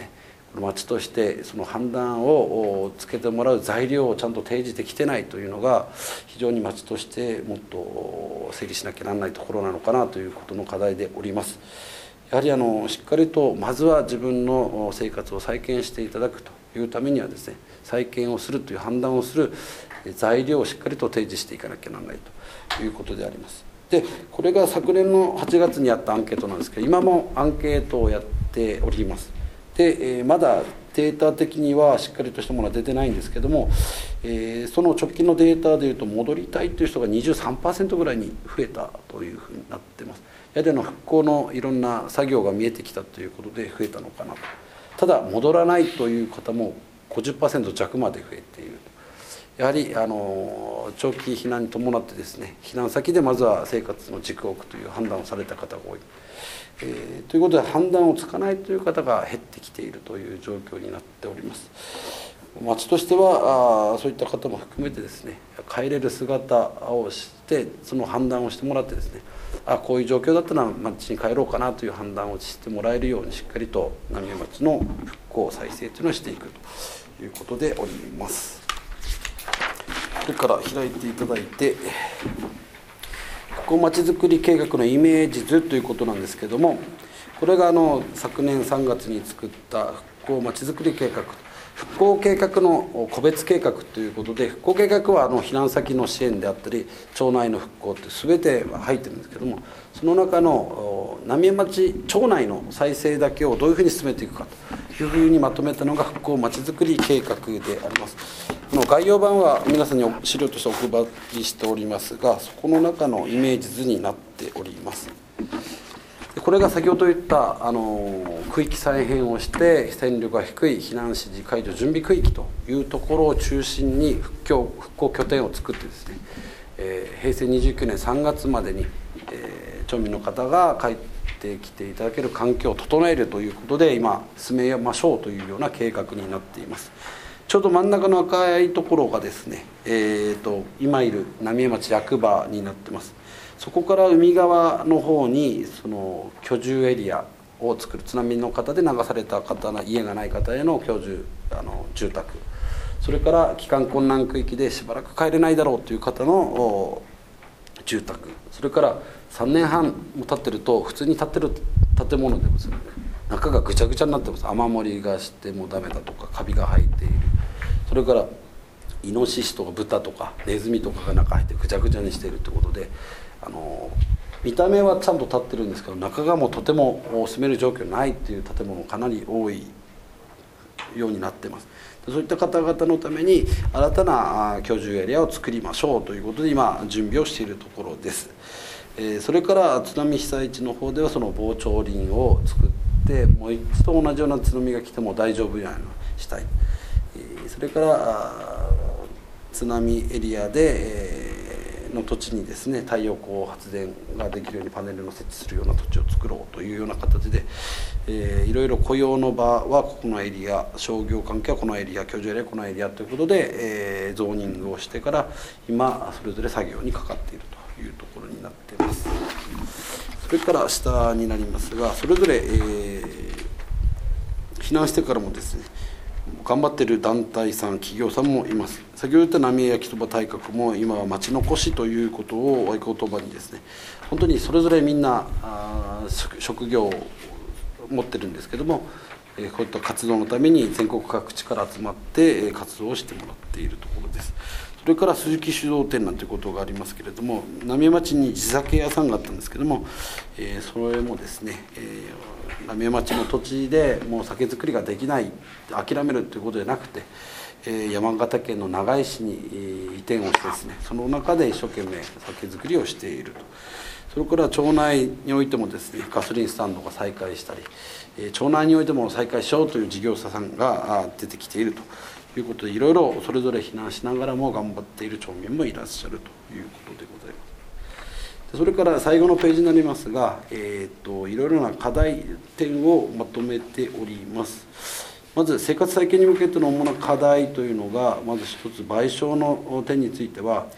町としてその判断をつけてもらう材料をちゃんと提示できてないというのが非常に町としてもっと整理しなきゃならないところなのかなということの課題でおります。やはりあのしっかりとまずは自分の生活を再建していただくというためにはですね、再建をするという判断をする材料をしっかりと提示していかなきゃならないということであります。でこれが昨年のはちがつにやったアンケートなんですけど、今もアンケートをやっております。で、えー、まだデータ的にはしっかりとしたものは出てないんですけども、えー、その直近のデータでいうと戻りたいという人が にじゅうさんパーセント ぐらいに増えたというふうになってます。やはりあの復興のいろんな作業が見えてきたということで増えたのかなと。ただ戻らないという方も ごじゅっパーセント 弱まで増えている。やはりあの長期避難に伴ってですね、避難先でまずは生活の軸を置くという判断をされた方が多い、えー、ということで判断をつかないという方が減ってきているという状況になっております。町としてはあそういった方も含めてですね、帰れる姿をしてその判断をしてもらってですね、あこういう状況だったら町に帰ろうかなという判断をしてもらえるようにしっかりと浪江町の復興再生というのをしていくということでおります。それから開いていただいて、復興まちづくり計画のイメージ図ということなんですけども、これがあの昨年さんがつに作った復興まちづくり計画、復興計画の個別計画ということで、復興計画はあの避難先の支援であったり町内の復興って全て入ってるんですけども、その中の浪江町町内の再生だけをどういうふうに進めていくかというふうにまとめたのが復興まちづくり計画であります。の概要版は皆さんに資料としてお配りしておりますが、そこの中のイメージ図になっております。これが先ほど言ったあの区域再編をして線量が低い避難指示解除準備区域というところを中心に復興復興拠点を作ってですね、えー、へいせいにじゅうきゅうねんさんがつまでに、えー、町民の方が帰ってきていただける環境を整えるということで今進めましょうというような計画になっています。ちょうど真ん中の赤いところがですね、えー、と今いる浪江町役場になってます。そこから海側の方にその居住エリアを作る、津波の方で流された方の家がない方への居住あの住宅、それから帰還困難区域でしばらく帰れないだろうという方の住宅、それからさんねんはんも経ってると普通に建ってる建物でもですね、中がぐちゃぐちゃになってます。雨漏りがしてもダメだとかカビが生えている、それからイノシシとか豚とかネズミとかが中入ってぐちゃぐちゃにしているということで、あの見た目はちゃんと建ってるんですけど中がもうとても住める状況ないっていう建物がかなり多いようになってます。そういった方々のために新たな居住エリアを作りましょうということで今準備をしているところです。それから津波被災地の方ではその防潮林を作ってもう一度同じような津波が来ても大丈夫にしたい。それから津波エリアでの土地にですね太陽光発電ができるようにパネルの設置するような土地を作ろうというような形で、えー、いろいろ雇用の場はここのエリア、商業関係はこのエリア、居住エリアはこのエリアということで、えー、ゾーニングをしてから今それぞれ作業にかかっているというところになっています。それから下になりますが、それぞれ、えー、避難してからもですね頑張っている団体さん企業さんもいます。先ほど言った浪江焼きそば大革も今は町残しということを合言葉にですね、本当にそれぞれみんなあ職業を持ってるんですけども、えー、こういった活動のために全国各地から集まって、活動をしてもらっているところです。それから鈴木酒造店なんていうことがありますけれども、浪江町に地酒屋さんがあったんですけども、えー、それもですね、えー、浪江町の土地でもう酒造りができない、諦めるということじゃなくて、えー、山形県の長井市に移転をしてですね、その中で一生懸命酒造りをしていると。それから町内においてもですねガソリンスタンドが再開したり、えー、町内においても再開しようという事業者さんが出てきているということで、いろいろそれぞれ避難しながらも頑張っている町民もいらっしゃるということでございます。それから最後のページになりますが、えー、といろいろな課題点をまとめております。まず生活再建に向けての主な課題というのが、まず一つ賠償の点については、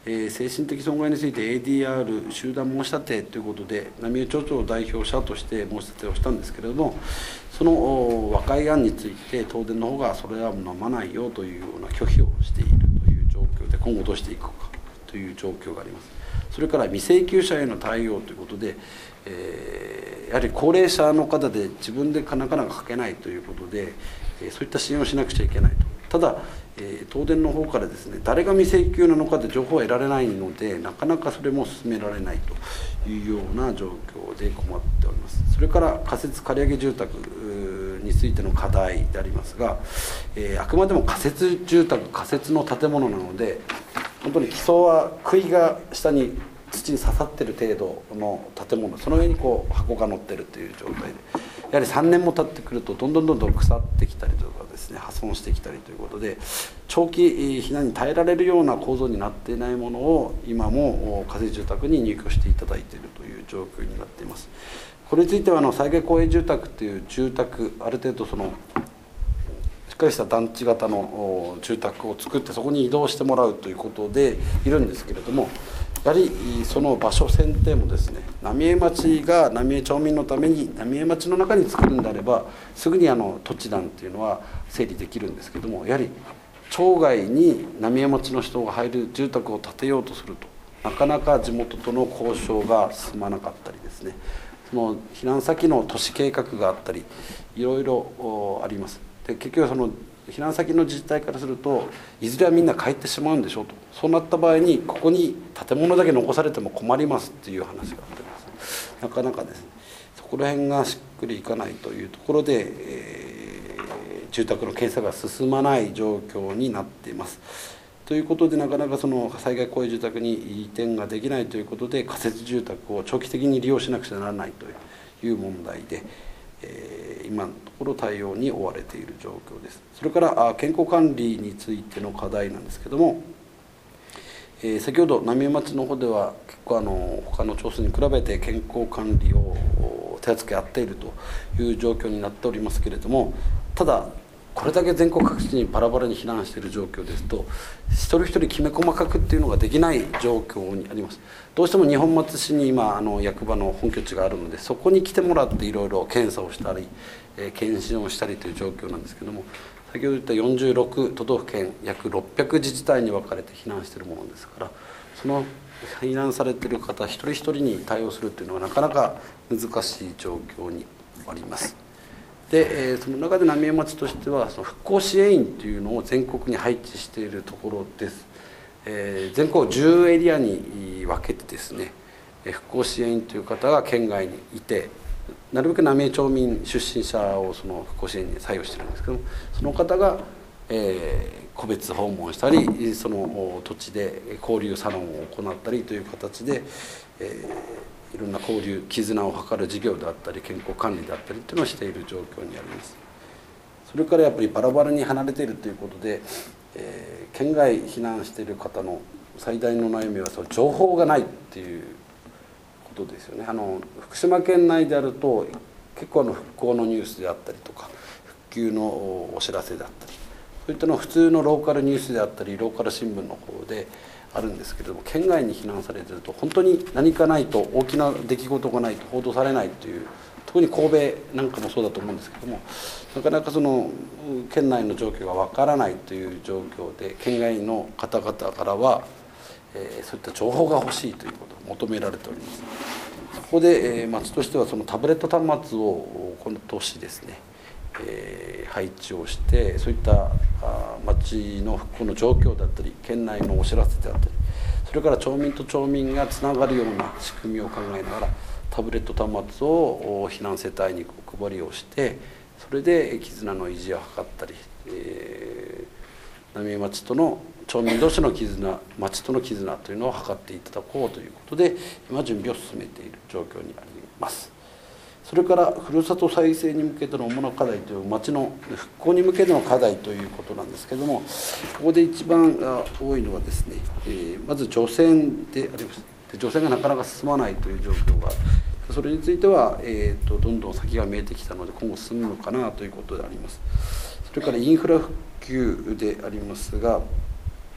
えー、精神的損害について エーディーアール 集団申し立てということで浪江町長代表者として申し立てをしたんですけれども、その和解案について東電の方がそれは飲まないよというような拒否をしているという状況で、今後どうしていくかという状況があります。それから未請求者への対応ということで、えー、やはり高齢者の方で自分でなかなか書けないということで、えー、そういった支援をしなくちゃいけないと。ただ、えー、東電の方からですね、誰が未請求なのかで情報は得られないので、なかなかそれも進められないというような状況で困っております。それから仮設借り上げ住宅についての課題でありますが、えー、あくまでも仮設住宅、仮設の建物なので、本当に基礎は杭が下に土に刺さってる程度の建物、その上にこう箱が乗ってるという状態で、やはりさんねんも経ってくるとどんどんどんどん腐ってきたりとかですね、破損してきたりということで、長期避難に耐えられるような構造になっていないものを今も仮設住宅に入居していただいているという状況になっています。これについてはあの災害公営住宅という住宅、ある程度そのしっかりした団地型の住宅を作ってそこに移動してもらうということでいるんですけれども、やはりその場所選定もですね、浪江町が浪江町民のために浪江町の中に作るんであればすぐにあの土地談っていうのは整理できるんですけども、やはり町外に浪江町の人が入る住宅を建てようとするとなかなか地元との交渉が進まなかったりですね、その避難先の都市計画があったりいろいろあります。で結局その避難先の自治体からするといずれはみんな帰ってしまうんでしょうと、そうなった場合にここに建物だけ残されても困りますっていう話があってます。なかなかですね、そこら辺がしっくりいかないというところで、えー、住宅の検査が進まない状況になっています。ということでなかなかその災害公営住宅に移転ができないということで仮設住宅を長期的に利用しなくちゃならないという問題で、えー、今のところ対応に追われている状況です。それから健康管理についての課題なんですけども、えー、先ほど浪江町の方では結構あの他の町村に比べて健康管理を手厚くやっているという状況になっておりますけれども、ただこれだけ全国各地にバラバラに避難している状況ですと、一人一人きめ細かくっていうのができない状況にあります。どうしても二本松市に今あの役場の本拠地があるので、そこに来てもらっていろいろ検査をしたり、えー、検診をしたりという状況なんですけども、先ほど言ったよんじゅうろく都道府県約ろっぴゃく自治体に分かれて避難しているものですから、その避難されている方一人一人に対応するというのはなかなか難しい状況にあります。で、えー、その中で浪江町としてはその復興支援員というのを全国に配置しているところです。えー、全国じゅうエリアに分けてですね、復興支援員という方が県外にいて、なるべく浪江町民出身者をその復興支援に採用しているんですけども、その方が、えー、個別訪問したり、その土地で交流サロンを行ったりという形で、えーいろんな交流、絆を図る事業であったり健康管理であったりというのをしている状況にあります。それからやっぱりバラバラに離れているということで、えー、県外避難している方の最大の悩みはその情報がないっていうことですよね。あの福島県内であると結構あの復興のニュースであったりとか復旧のお知らせであったり、そういったのは普通のローカルニュースであったりローカル新聞の方であるんですけれども、県外に避難されていると本当に何かないと大きな出来事がないと報道されないという、特に神戸なんかもそうだと思うんですけども、なかなかその県内の状況がわからないという状況で県外の方々からは、えー、そういった情報が欲しいということを求められております。そこで、えー、町としてはそのタブレット端末をこの年ですね、えー、配置をして、そういったあ町の復興の状況だったり県内のお知らせであったり、それから町民と町民がつながるような仕組みを考えながらタブレット端末を避難世帯にお配りをして、それで絆の維持を図ったり、えー、浪江町との町民同士の絆、町との絆というのを図っていただこうということで今準備を進めている状況にあります。それからふるさと再生に向けての主な課題という町の復興に向けての課題ということなんですけれども、ここで一番多いのはですね、えー、まず除染であります。で除染がなかなか進まないという状況がある。それについては、えー、とどんどん先が見えてきたので今後進むのかなということであります。それからインフラ復旧でありますが、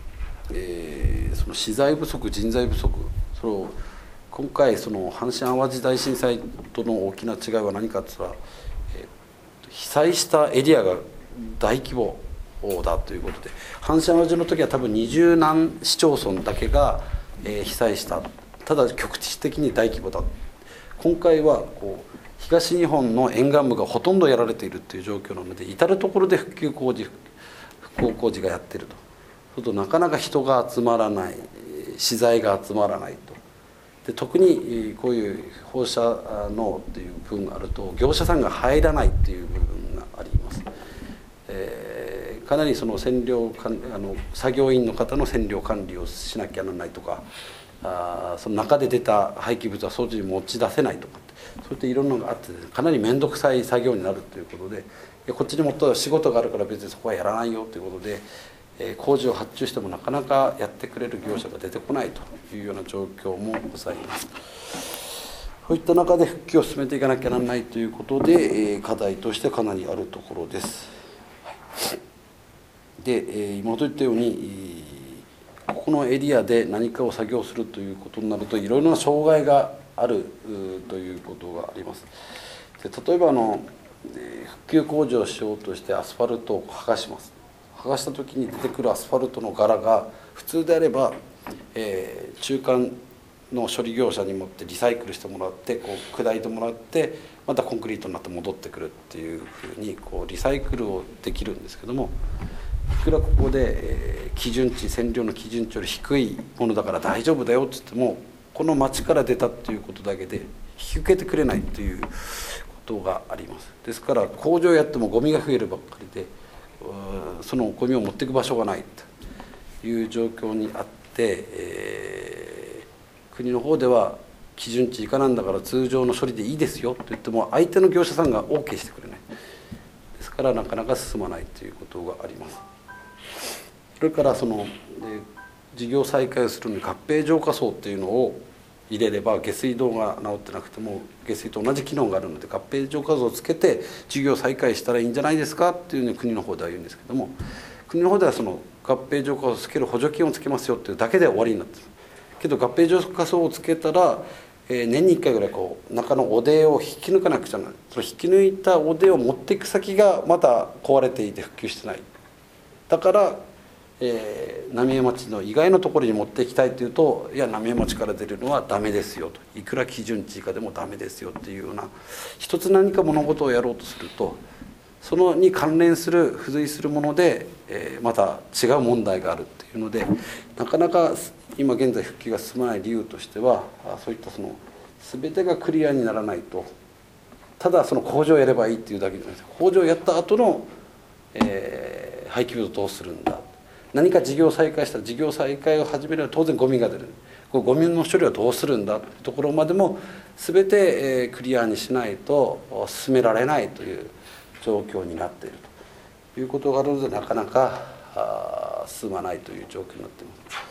えー、その資材不足、人材不足、その今回その阪神・淡路大震災との大きな違いは何かって言ったら、えー、被災したエリアが大規模だということで、阪神・淡路の時は多分二十何市町村だけが、えー、被災した。ただ局地的に大規模だ。今回はこう東日本の沿岸部がほとんどやられているという状況なので、至る所で復旧工事復興工事がやっていると。そうするとなかなか人が集まらない、資材が集まらないと。で特にこういう放射能という部分があると業者さんが入らないという部分があります。えー、かなりその線量管あの作業員の方の線量管理をしなきゃならないとか、あその中で出た廃棄物は外に持ち出せないとか、そういったいろんなのがあって、かなり面倒くさい作業になるということで、こっちにもっと仕事があるから別にそこはやらないよということで、えー、工事を発注してもなかなかやってくれる業者が出てこないというような状況もございます。そういった中で復旧を進めていかなきゃならないということで、えー、課題としてかなりあるところです。はい、で、えー、今と言ったようにここのエリアで何かを作業するということになるといろいろな障害があるということがあります。で例えばあの復旧工事をしようとしてアスファルトを剥がします。剥がした時に出てくるアスファルトの柄が普通であれば、えー、中間の処理業者に持ってリサイクルしてもらってこう砕いてもらってまたコンクリートになって戻ってくるっていうふうにこうリサイクルをできるんですけども、いくらここで、えー、基準値線量の基準値より低いものだから大丈夫だよって言っても、この町から出たっていうことだけで引き受けてくれないということがあります。ですから工場やってもゴミが増えるばっかりで、そのゴミを持っていく場所がないという状況にあって、えー、国の方では基準値以下なんだから通常の処理でいいですよと言っても相手の業者さんが オーケー してくれない。ですからなかなか進まないということがあります。それからその、え事業再開をするのに合併浄化槽っていうのを入れれば下水道が治ってなくても下水と同じ機能があるので合併浄化槽をつけて事業再開したらいいんじゃないですかっていうふうに国の方では言うんですけども、国の方ではその合併浄化槽をつける補助金をつけますよっていうだけで終わりになってるけど、合併浄化槽をつけたら、えー、年にいっかいぐらいこう中の汚泥を引き抜かなくちゃならない。その引き抜いた汚泥を持っていく先がまた壊れていて復旧してない。だからえー、浪江町の意外なところに持っていきたいというと、いや浪江町から出るのはダメですよと、いくら基準値以下でもダメですよっていうような、一つ何か物事をやろうとするとそのに関連する付随するもので、えー、また違う問題があるっていうので、なかなか今現在復旧が進まない理由としては、そういったその全てがクリアにならないと、ただその工場をやればいいっていうだけじゃないです。工場をやった後の、えー、廃棄物をどうするんだ、何か事業再開したら事業再開を始めれば当然ゴミが出る。こうゴミの処理はどうするんだというところまでも全てクリアにしないと進められないという状況になっているということがあるので、なかなか進まないという状況になってい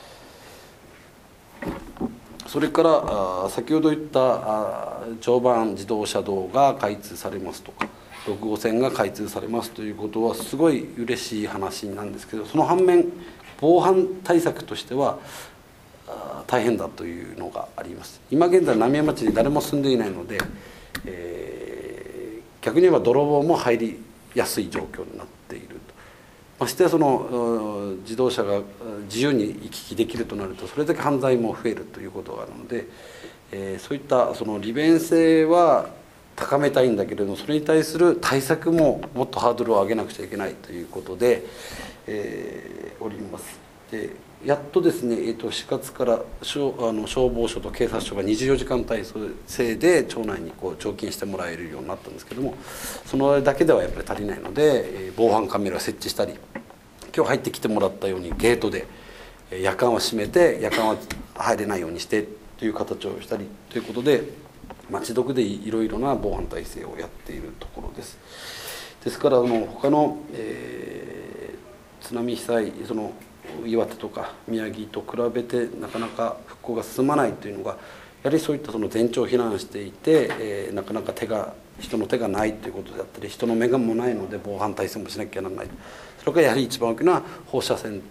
ます。それから先ほど言った常磐自動車道が開通されますとかろく号線が開通されますということはすごい嬉しい話なんですけど、その反面防犯対策としては大変だというのがあります。今現在浪江町に誰も住んでいないので、えー、逆に言えば泥棒も入りやすい状況になっていると。ましてやその自動車が自由に行き来できるとなるとそれだけ犯罪も増えるということがあるので、えー、そういったその利便性は高めたいんだけれども、それに対する対策ももっとハードルを上げなくちゃいけないということで、えー、おります。でやっとですね、えー、としがつから消あの消防署と警察署がにじゅうよじかん体制で町内にこう常勤してもらえるようになったんですけども、そのだけではやっぱり足りないので、えー、防犯カメラを設置したり、今日入ってきてもらったようにゲートで夜間は閉めて夜間は入れないようにしてという形をしたりということで、町独でいろいろな防犯体制をやっているところです。ですからあの他の、えー、津波被災その岩手とか宮城と比べてなかなか復興が進まないというのが、やはりそういったその全町避難していて、えー、なかなか手が人の手がないということであったり、人の目がもないので防犯体制もしなきゃならない。それからやはり一番大きな放射線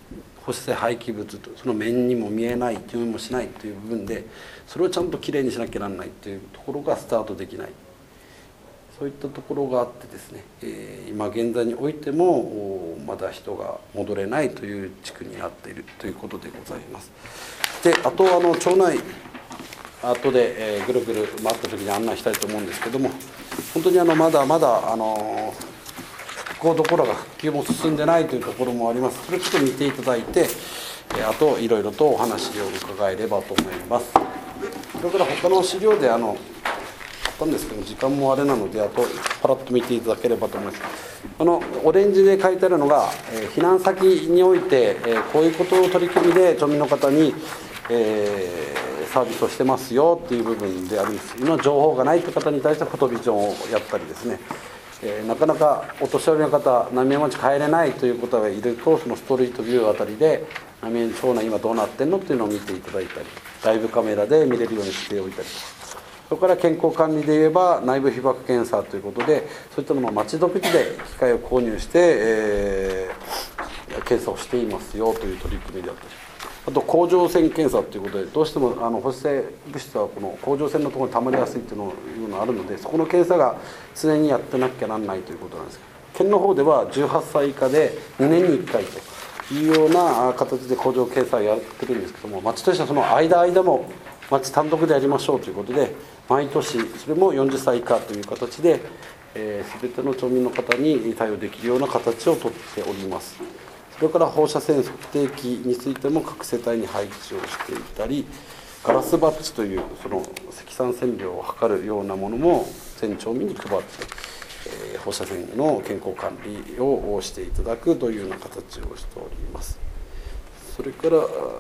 放射性廃棄物とその面にも見えない見えもしないという部分でそれをちゃんときれいにしなきゃならないというところがスタートできない、そういったところがあってですね、えー、今現在においてもまだ人が戻れないという地区になっているということでございます。であとあの町内後で、えー、ぐるぐる回った時に案内したいと思うんですけども、本当にあのまだまだあの復興どころが復旧も進んでないというところもあります。それをちょっと見ていただいて、えー、あといろいろとお話を伺えればと思います。それから他の資料であのあったんですけど時間もあれなのであとパラッと見ていただければと思います。このオレンジで書いてあるのが、えー、避難先において、えー、こういうことを取り組みで町民の方に、えーサービスをしてますよっていう部分であるんです。今情報がないという方に対してフォトビジョンをやったりですね、えー、なかなかお年寄りの方浪江町帰れないという方がいるとそのストリートビューあたりで浪江町内今どうなってんのっていうのを見ていただいたりライブカメラで見れるようにしておいたりとか、それから健康管理で言えば内部被曝検査ということでそういったものを町独自で機械を購入して、えー、検査をしていますよという取り組みであったり、あと甲状腺検査ということでどうしてもあの放射性物質はこの甲状腺のところに溜まりやすいというのがあるのでそこの検査が常にやってなきゃならないということなんですけど、県の方ではじゅうはっさい以下でにねんにいっかいというような形で甲状検査をやってるんですけども、町としてはその間間も町単独でやりましょうということで毎年それもよんじゅっさい以下という形で、えー、全ての町民の方に対応できるような形をとっております。それから放射線測定器についても各世帯に配置をしていたり、ガラスバッジというその積算線量を測るようなものも全町民に配って、えー、放射線の健康管理をしていただくというような形をしております。それから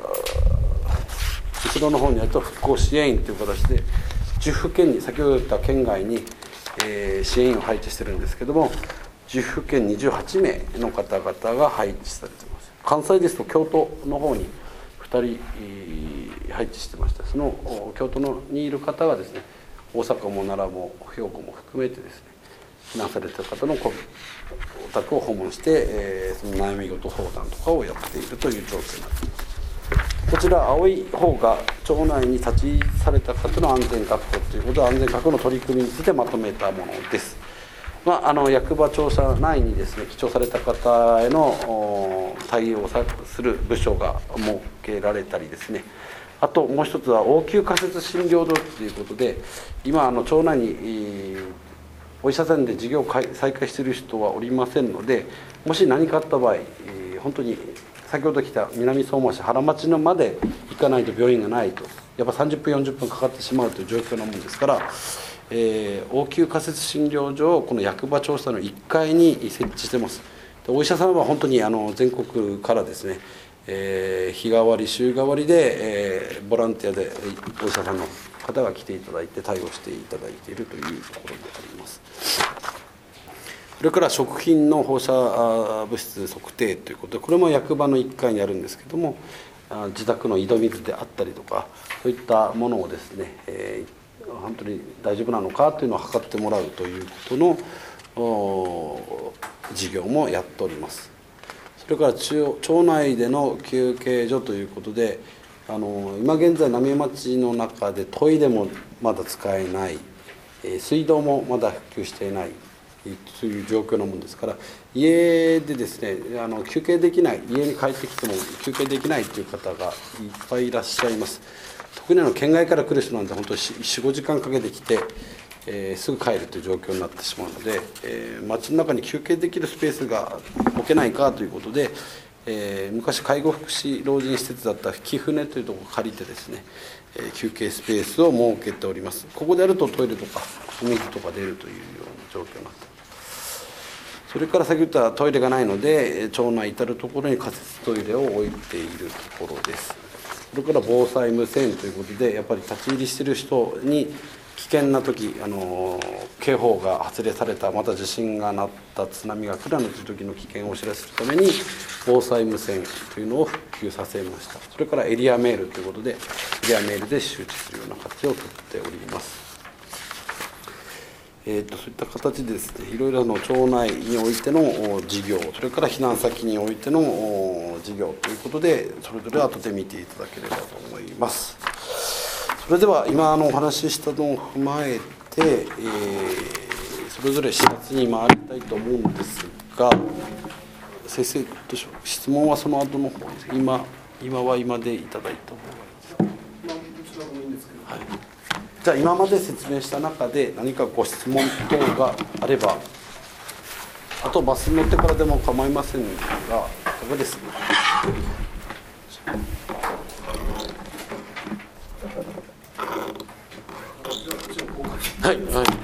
後ろの方にあると復興支援員という形でじゅっ府県に先ほど言った県外に、えー、支援員を配置してるんですけどもじゅっ府県にじゅうはちめいの方々が配置されています。関西ですと京都の方にふたり配置してまして、その京都のにいる方がですね大阪も奈良も兵庫も含めてですね避難された方のお宅を訪問して、えー、その悩み事相談とかをやっているという状況になっています。こちら青い方が町内に立ち入りされた方の安全確保ということで安全確保の取り組みについてまとめたものです。まあ、あの役場庁舎内にですね記帳された方への対応をする部署が設けられたりですね、あともう一つは応急仮設診療所ということで今あの町内にお医者さんで事業を再開している人はおりませんので、もし何かあった場合本当に先ほど来た南相馬市原町のまで行かないと病院がないとやっぱさんじゅっぷんよんじゅっぷんかかってしまうという状況なものですから、えー、応急仮設診療所をこの役場庁舎のいっかいに設置してます。お医者さんは本当にあの全国からですね、えー、日替わり週替わりで、えー、ボランティアでお医者さんの方が来ていただいて対応していただいているというところであります。それから食品の放射物質測定ということでこれも役場のいっかいにあるんですけども自宅の井戸水であったりとかそういったものをですね、えー、本当に大丈夫なのかというのを測ってもらうということの事業もやっております。それから町内での休憩所ということであの今現在浪江町の中でトイレもまだ使えない、えー、水道もまだ普及していないという状況なもんですから家でですねあの休憩できない家に帰ってきても休憩できないという方がいっぱいいらっしゃいます。特にあの県外から来る人なんて本当によん、ごじかんかけてきて、えー、すぐ帰るという状況になってしまうので、えー、町の中に休憩できるスペースが置けないかということで、えー、昔介護福祉老人施設だった貴船というところを借りてですね、えー、休憩スペースを設けております。ここであるとトイレとかお水とか出るというような状況になっています。それから先ほど言ったトイレがないので町内至る所に仮設トイレを置いているところです。それから防災無線ということでやっぱり立ち入りしている人に危険な時あの警報が発令されたまた地震が鳴った津波が来るなという時の危険をお知らせするために防災無線というのを普及させました。それからエリアメールということでエリアメールで周知するような形をとっております。 えー、とそういった形でですね、いろいろの町内においての事業、それから避難先においての事業ということで、それぞれ後で見ていただければと思います。それでは今あのお話ししたのを踏まえて、えー、それぞれ視察に回りたいと思うんですが、先生どうでしょう、質問はその後の方です。今今は今でいただいた方がいいですか。 まあ、どちらでもいいんですけど、 はい、じゃあ今まで説明した中で何かご質問等があれば、あとバスに乗ってからでも構いませんが、いかがですか。はいはい。 えーとね、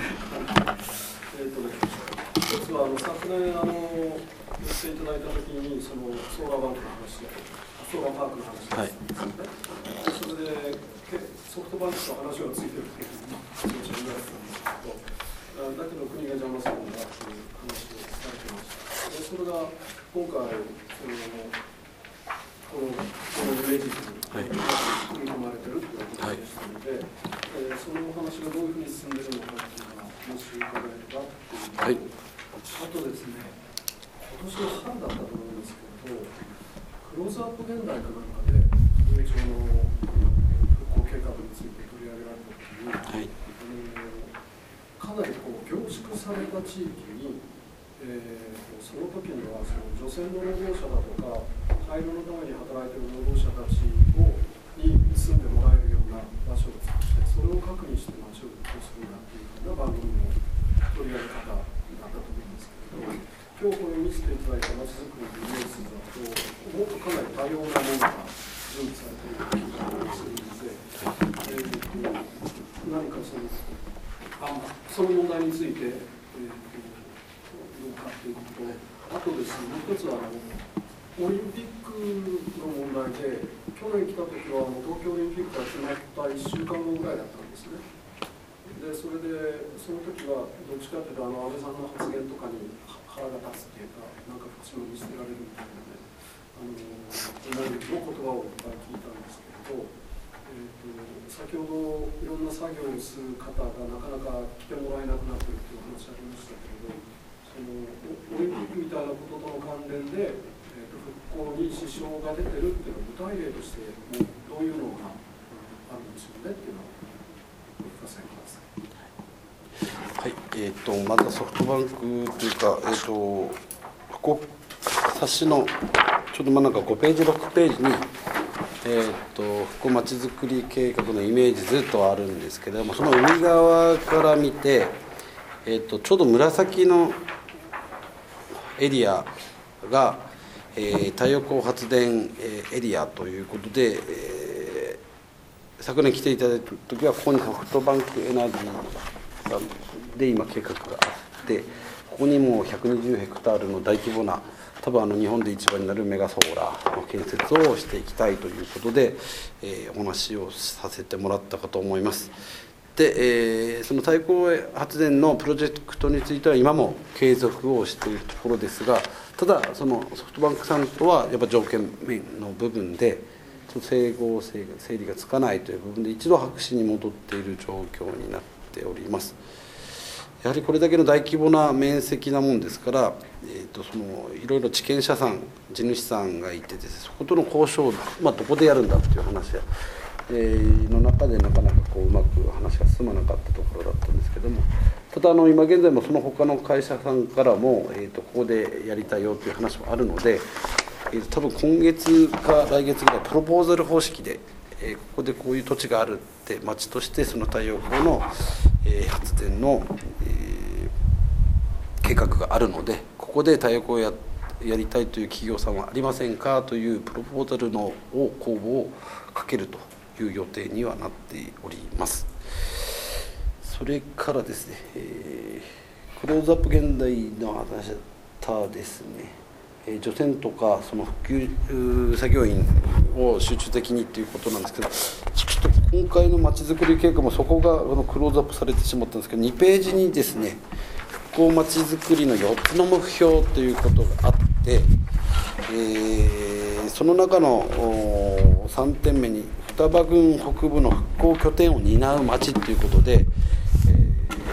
一つはあの昨年あの寄っていただいたときにそのソーラーバンクの話で、ソーラーパークの話ですね。はい、それでソフトバンクと話がついてるっていう気持ちになってたんですけど、だけど国が邪魔するんだという話をされてました。でそれが今回そのこのこのイメージ図に組み込まれてるということでしたので、はい、そのお話がどういうふうに進んでいるのかっていうのがもし伺えればというのと、はい、あとですね、今年の春だったと思うんですけれど、クローズアップ現代かなんかで文町の復興計画について取り上げられたときに、はい、かなりこう凝縮された地域に、えー、その時にはその除染の労働者だとか廃炉のために働いている労働者たちをに住んでもらえるような場所を作って、それを核にして町を復興するんだというような番組の取り上げ方だったと思うんですけれど、今日これを見せていただいた町づくりのイメージだと、もっとかなり多様なものが準備されている気がするので、えー、と何かそのあその問題について、えー、とどうかということと、あとですね、もう一つはあのオリンピックの問題で、去年来た時はあの東京オリンピックが決まったいっしゅうかんごぐらいだったんですね。でそれでその時はどっちかというとあの安倍さんの発言とかに腹が立つっていうか、なんか不調に捨てられるみたいなね、あの思いの言葉をいっぱい聞いたんですけれど、えー、と先ほどいろんな作業をする方がなかなか来てもらえなくなっているという話ありましたけれど、そのオリンピックみたいなこととの関連で、えー、と復興に支障が出てるっていうのは具体例としてもうどういうのがあるんでしょうねっていうのをお聞かせください。 はい、えー、とまずはソフトバンクというか、えー、と復興冊子のちょうど真ん中ごページろくページに、えー、と復興まちづくり計画のイメージ図とあるんですけれども、その海側から見て、えー、とちょうど紫のエリアが、えー、太陽光発電エリアということで、えー、昨年来ていただいた時はここにソフトバンクエナジーで今計画があって、ここにもひゃくにじゅうヘクタールの大規模な、多分あの日本で一番になるメガソーラーの建設をしていきたいということで、えー、お話をさせてもらったかと思います。で、えー、その太陽光発電のプロジェクトについては今も継続をしているところですが、ただそのソフトバンクさんとはやっぱ条件面の部分で整合性が整理がつかないという部分で一度白紙に戻っている状況になっております。やはりこれだけの大規模な面積なもんですから、えー、とそのいろいろ地権者さん、地主さんがいてですね、そことの交渉を、まあ、どこでやるんだという話や、えー、の中でなかなかこううまく話が進まなかったところだったんですけども、ただあの今現在もその他の会社さんからも、えー、とここでやりたいよという話もあるので、えー、と多分今月か来月ぐらいプロポーザル方式で、えー、ここでこういう土地があるって町としてその太陽光の、えー、発電の、えー、計画があるので、ここで太陽光を や, やりたいという企業さんはありませんかというプロポーザルのを公募をかけるという予定にはなっております。それからですね、えー、クローズアップ現代の話だったですね、えー、除染とかその復旧作業員を集中的にということなんですけど、ちょっと今回のまちづくり計画もそこがあのクローズアップされてしまったんですけど、にページにですね、復興まちづくりのよっつの目標ということがあって、えー、その中のさんてんめに双葉郡北部の復興拠点を担う町ということで、えー、そこ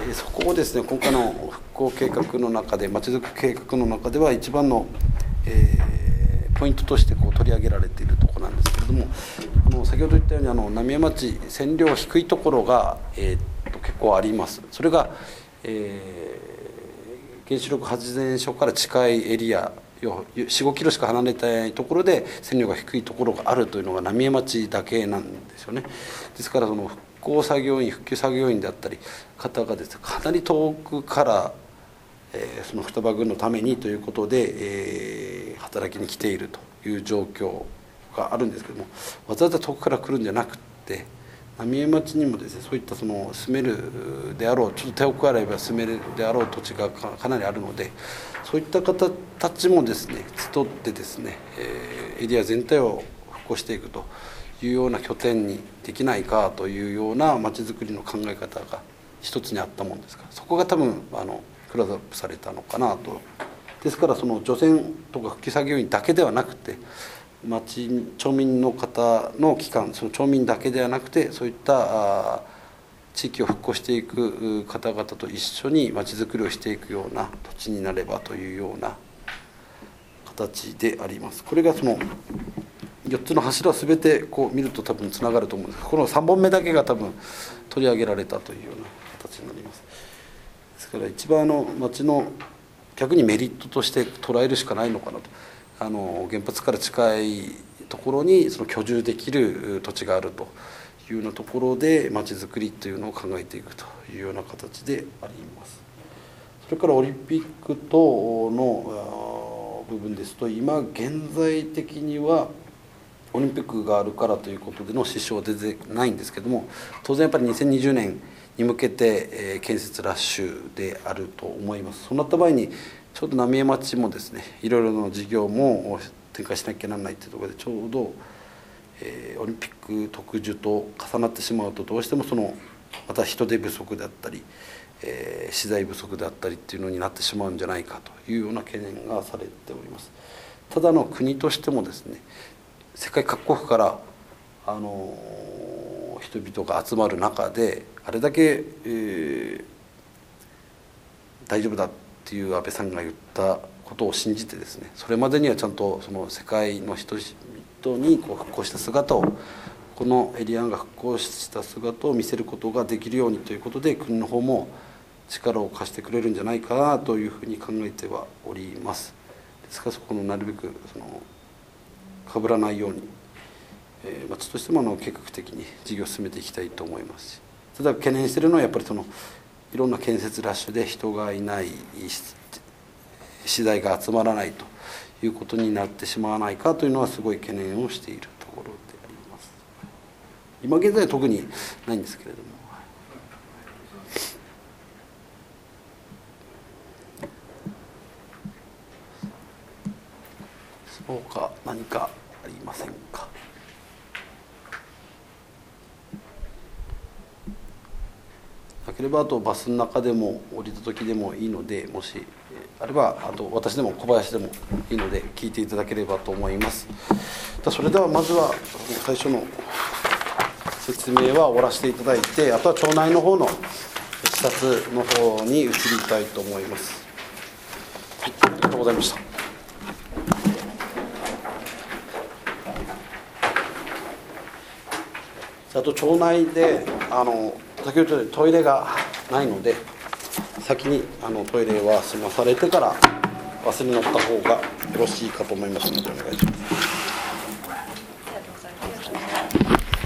こですね、今回の復興計画の中で、まちづくり計画の中では一番の、えー、ポイントとしてこう取り上げられているところなんですけれども、あの先ほど言ったようにあの浪江町線量低いところが、えー、と結構あります。それが、えー、原子力発電所から近いエリアよん、ごキロしか離れてないところで線量が低いところがあるというのが浪江町だけなんですよね。ですからその復興作業員復旧作業員であったり方がですね、かなり遠くから、えー、その双葉郡のためにということで、えー、働きに来ているという状況があるんですけども、わざわざ遠くから来るんじゃなくて、浪江町にもですね、そういったその住めるであろう、ちょっと手を加えれば住めるであろう土地が か, かなりあるので、そういった方たちもですね集ってですね、えー、エリア全体を復興していくというような拠点にできないかというようなまちづくりの考え方が一つにあったもんですから、そこが多分あのクローズアップされたのかなと。ですからその除染とか復旧作業員だけではなくて、町町民の方の機関、その町民だけではなくて、そういった地域を復興していく方々と一緒に町づくりをしていくような土地になればというような形であります。これがそのよっつの柱すべてこう見ると多分つながると思うんですが、このさんぼんめだけが多分取り上げられたというような形になります。ですから一番あの町の逆にメリットとして捉えるしかないのかなと。あの原発から近いところにその居住できる土地があるというようなところで町づくりというのを考えていくというような形であります。それからオリンピック等の部分ですと、今現在的にはオリンピックがあるからということでの支障は全然ないんですけども、当然やっぱりにせんにじゅうねんに向けて建設ラッシュであると思います。そうなった場合にちょうど浪江町もですね、いろいろな事業も展開しなきゃならないというところで、ちょうど、えー、オリンピック特需と重なってしまうと、どうしてもそのまた人手不足であったり、えー、資材不足であったりっていうのになってしまうんじゃないかというような懸念がされております。ただの国としてもですね、世界各国からあの人々が集まる中で、あれだけ、えー、大丈夫だっていう安倍さんが言ったことを信じてですね、それまでにはちゃんとその世界の人々にこう復興した姿を、このエリアが復興した姿を見せることができるようにということで、国の方も力を貸してくれるんじゃないかなというふうに考えてはおります。ですからそこのなるべくそのかぶらないように、えー、町としてもあの計画的に事業を進めていきたいと思いますし、ただ懸念しているのはやっぱりそのいろんな建設ラッシュで人がいない、資材が集まらないということになってしまわないかというのはすごい懸念をしているところであります。今現在は特にないんですけれども、そうか何かありませんか。なければあとバスの中でも降りた時でもいいので、もしあればあと私でも小林でもいいので聞いていただければと思います。それではまずは最初の説明は終わらせていただいて、あとは町内の方の視察の方に移りたいと思います。はい、ありがとうございました。あと町内であの先ほど言ったトイレがないので、先にあのトイレは済まされてからバスに乗った方がよろしいかと思いますのでお願いします。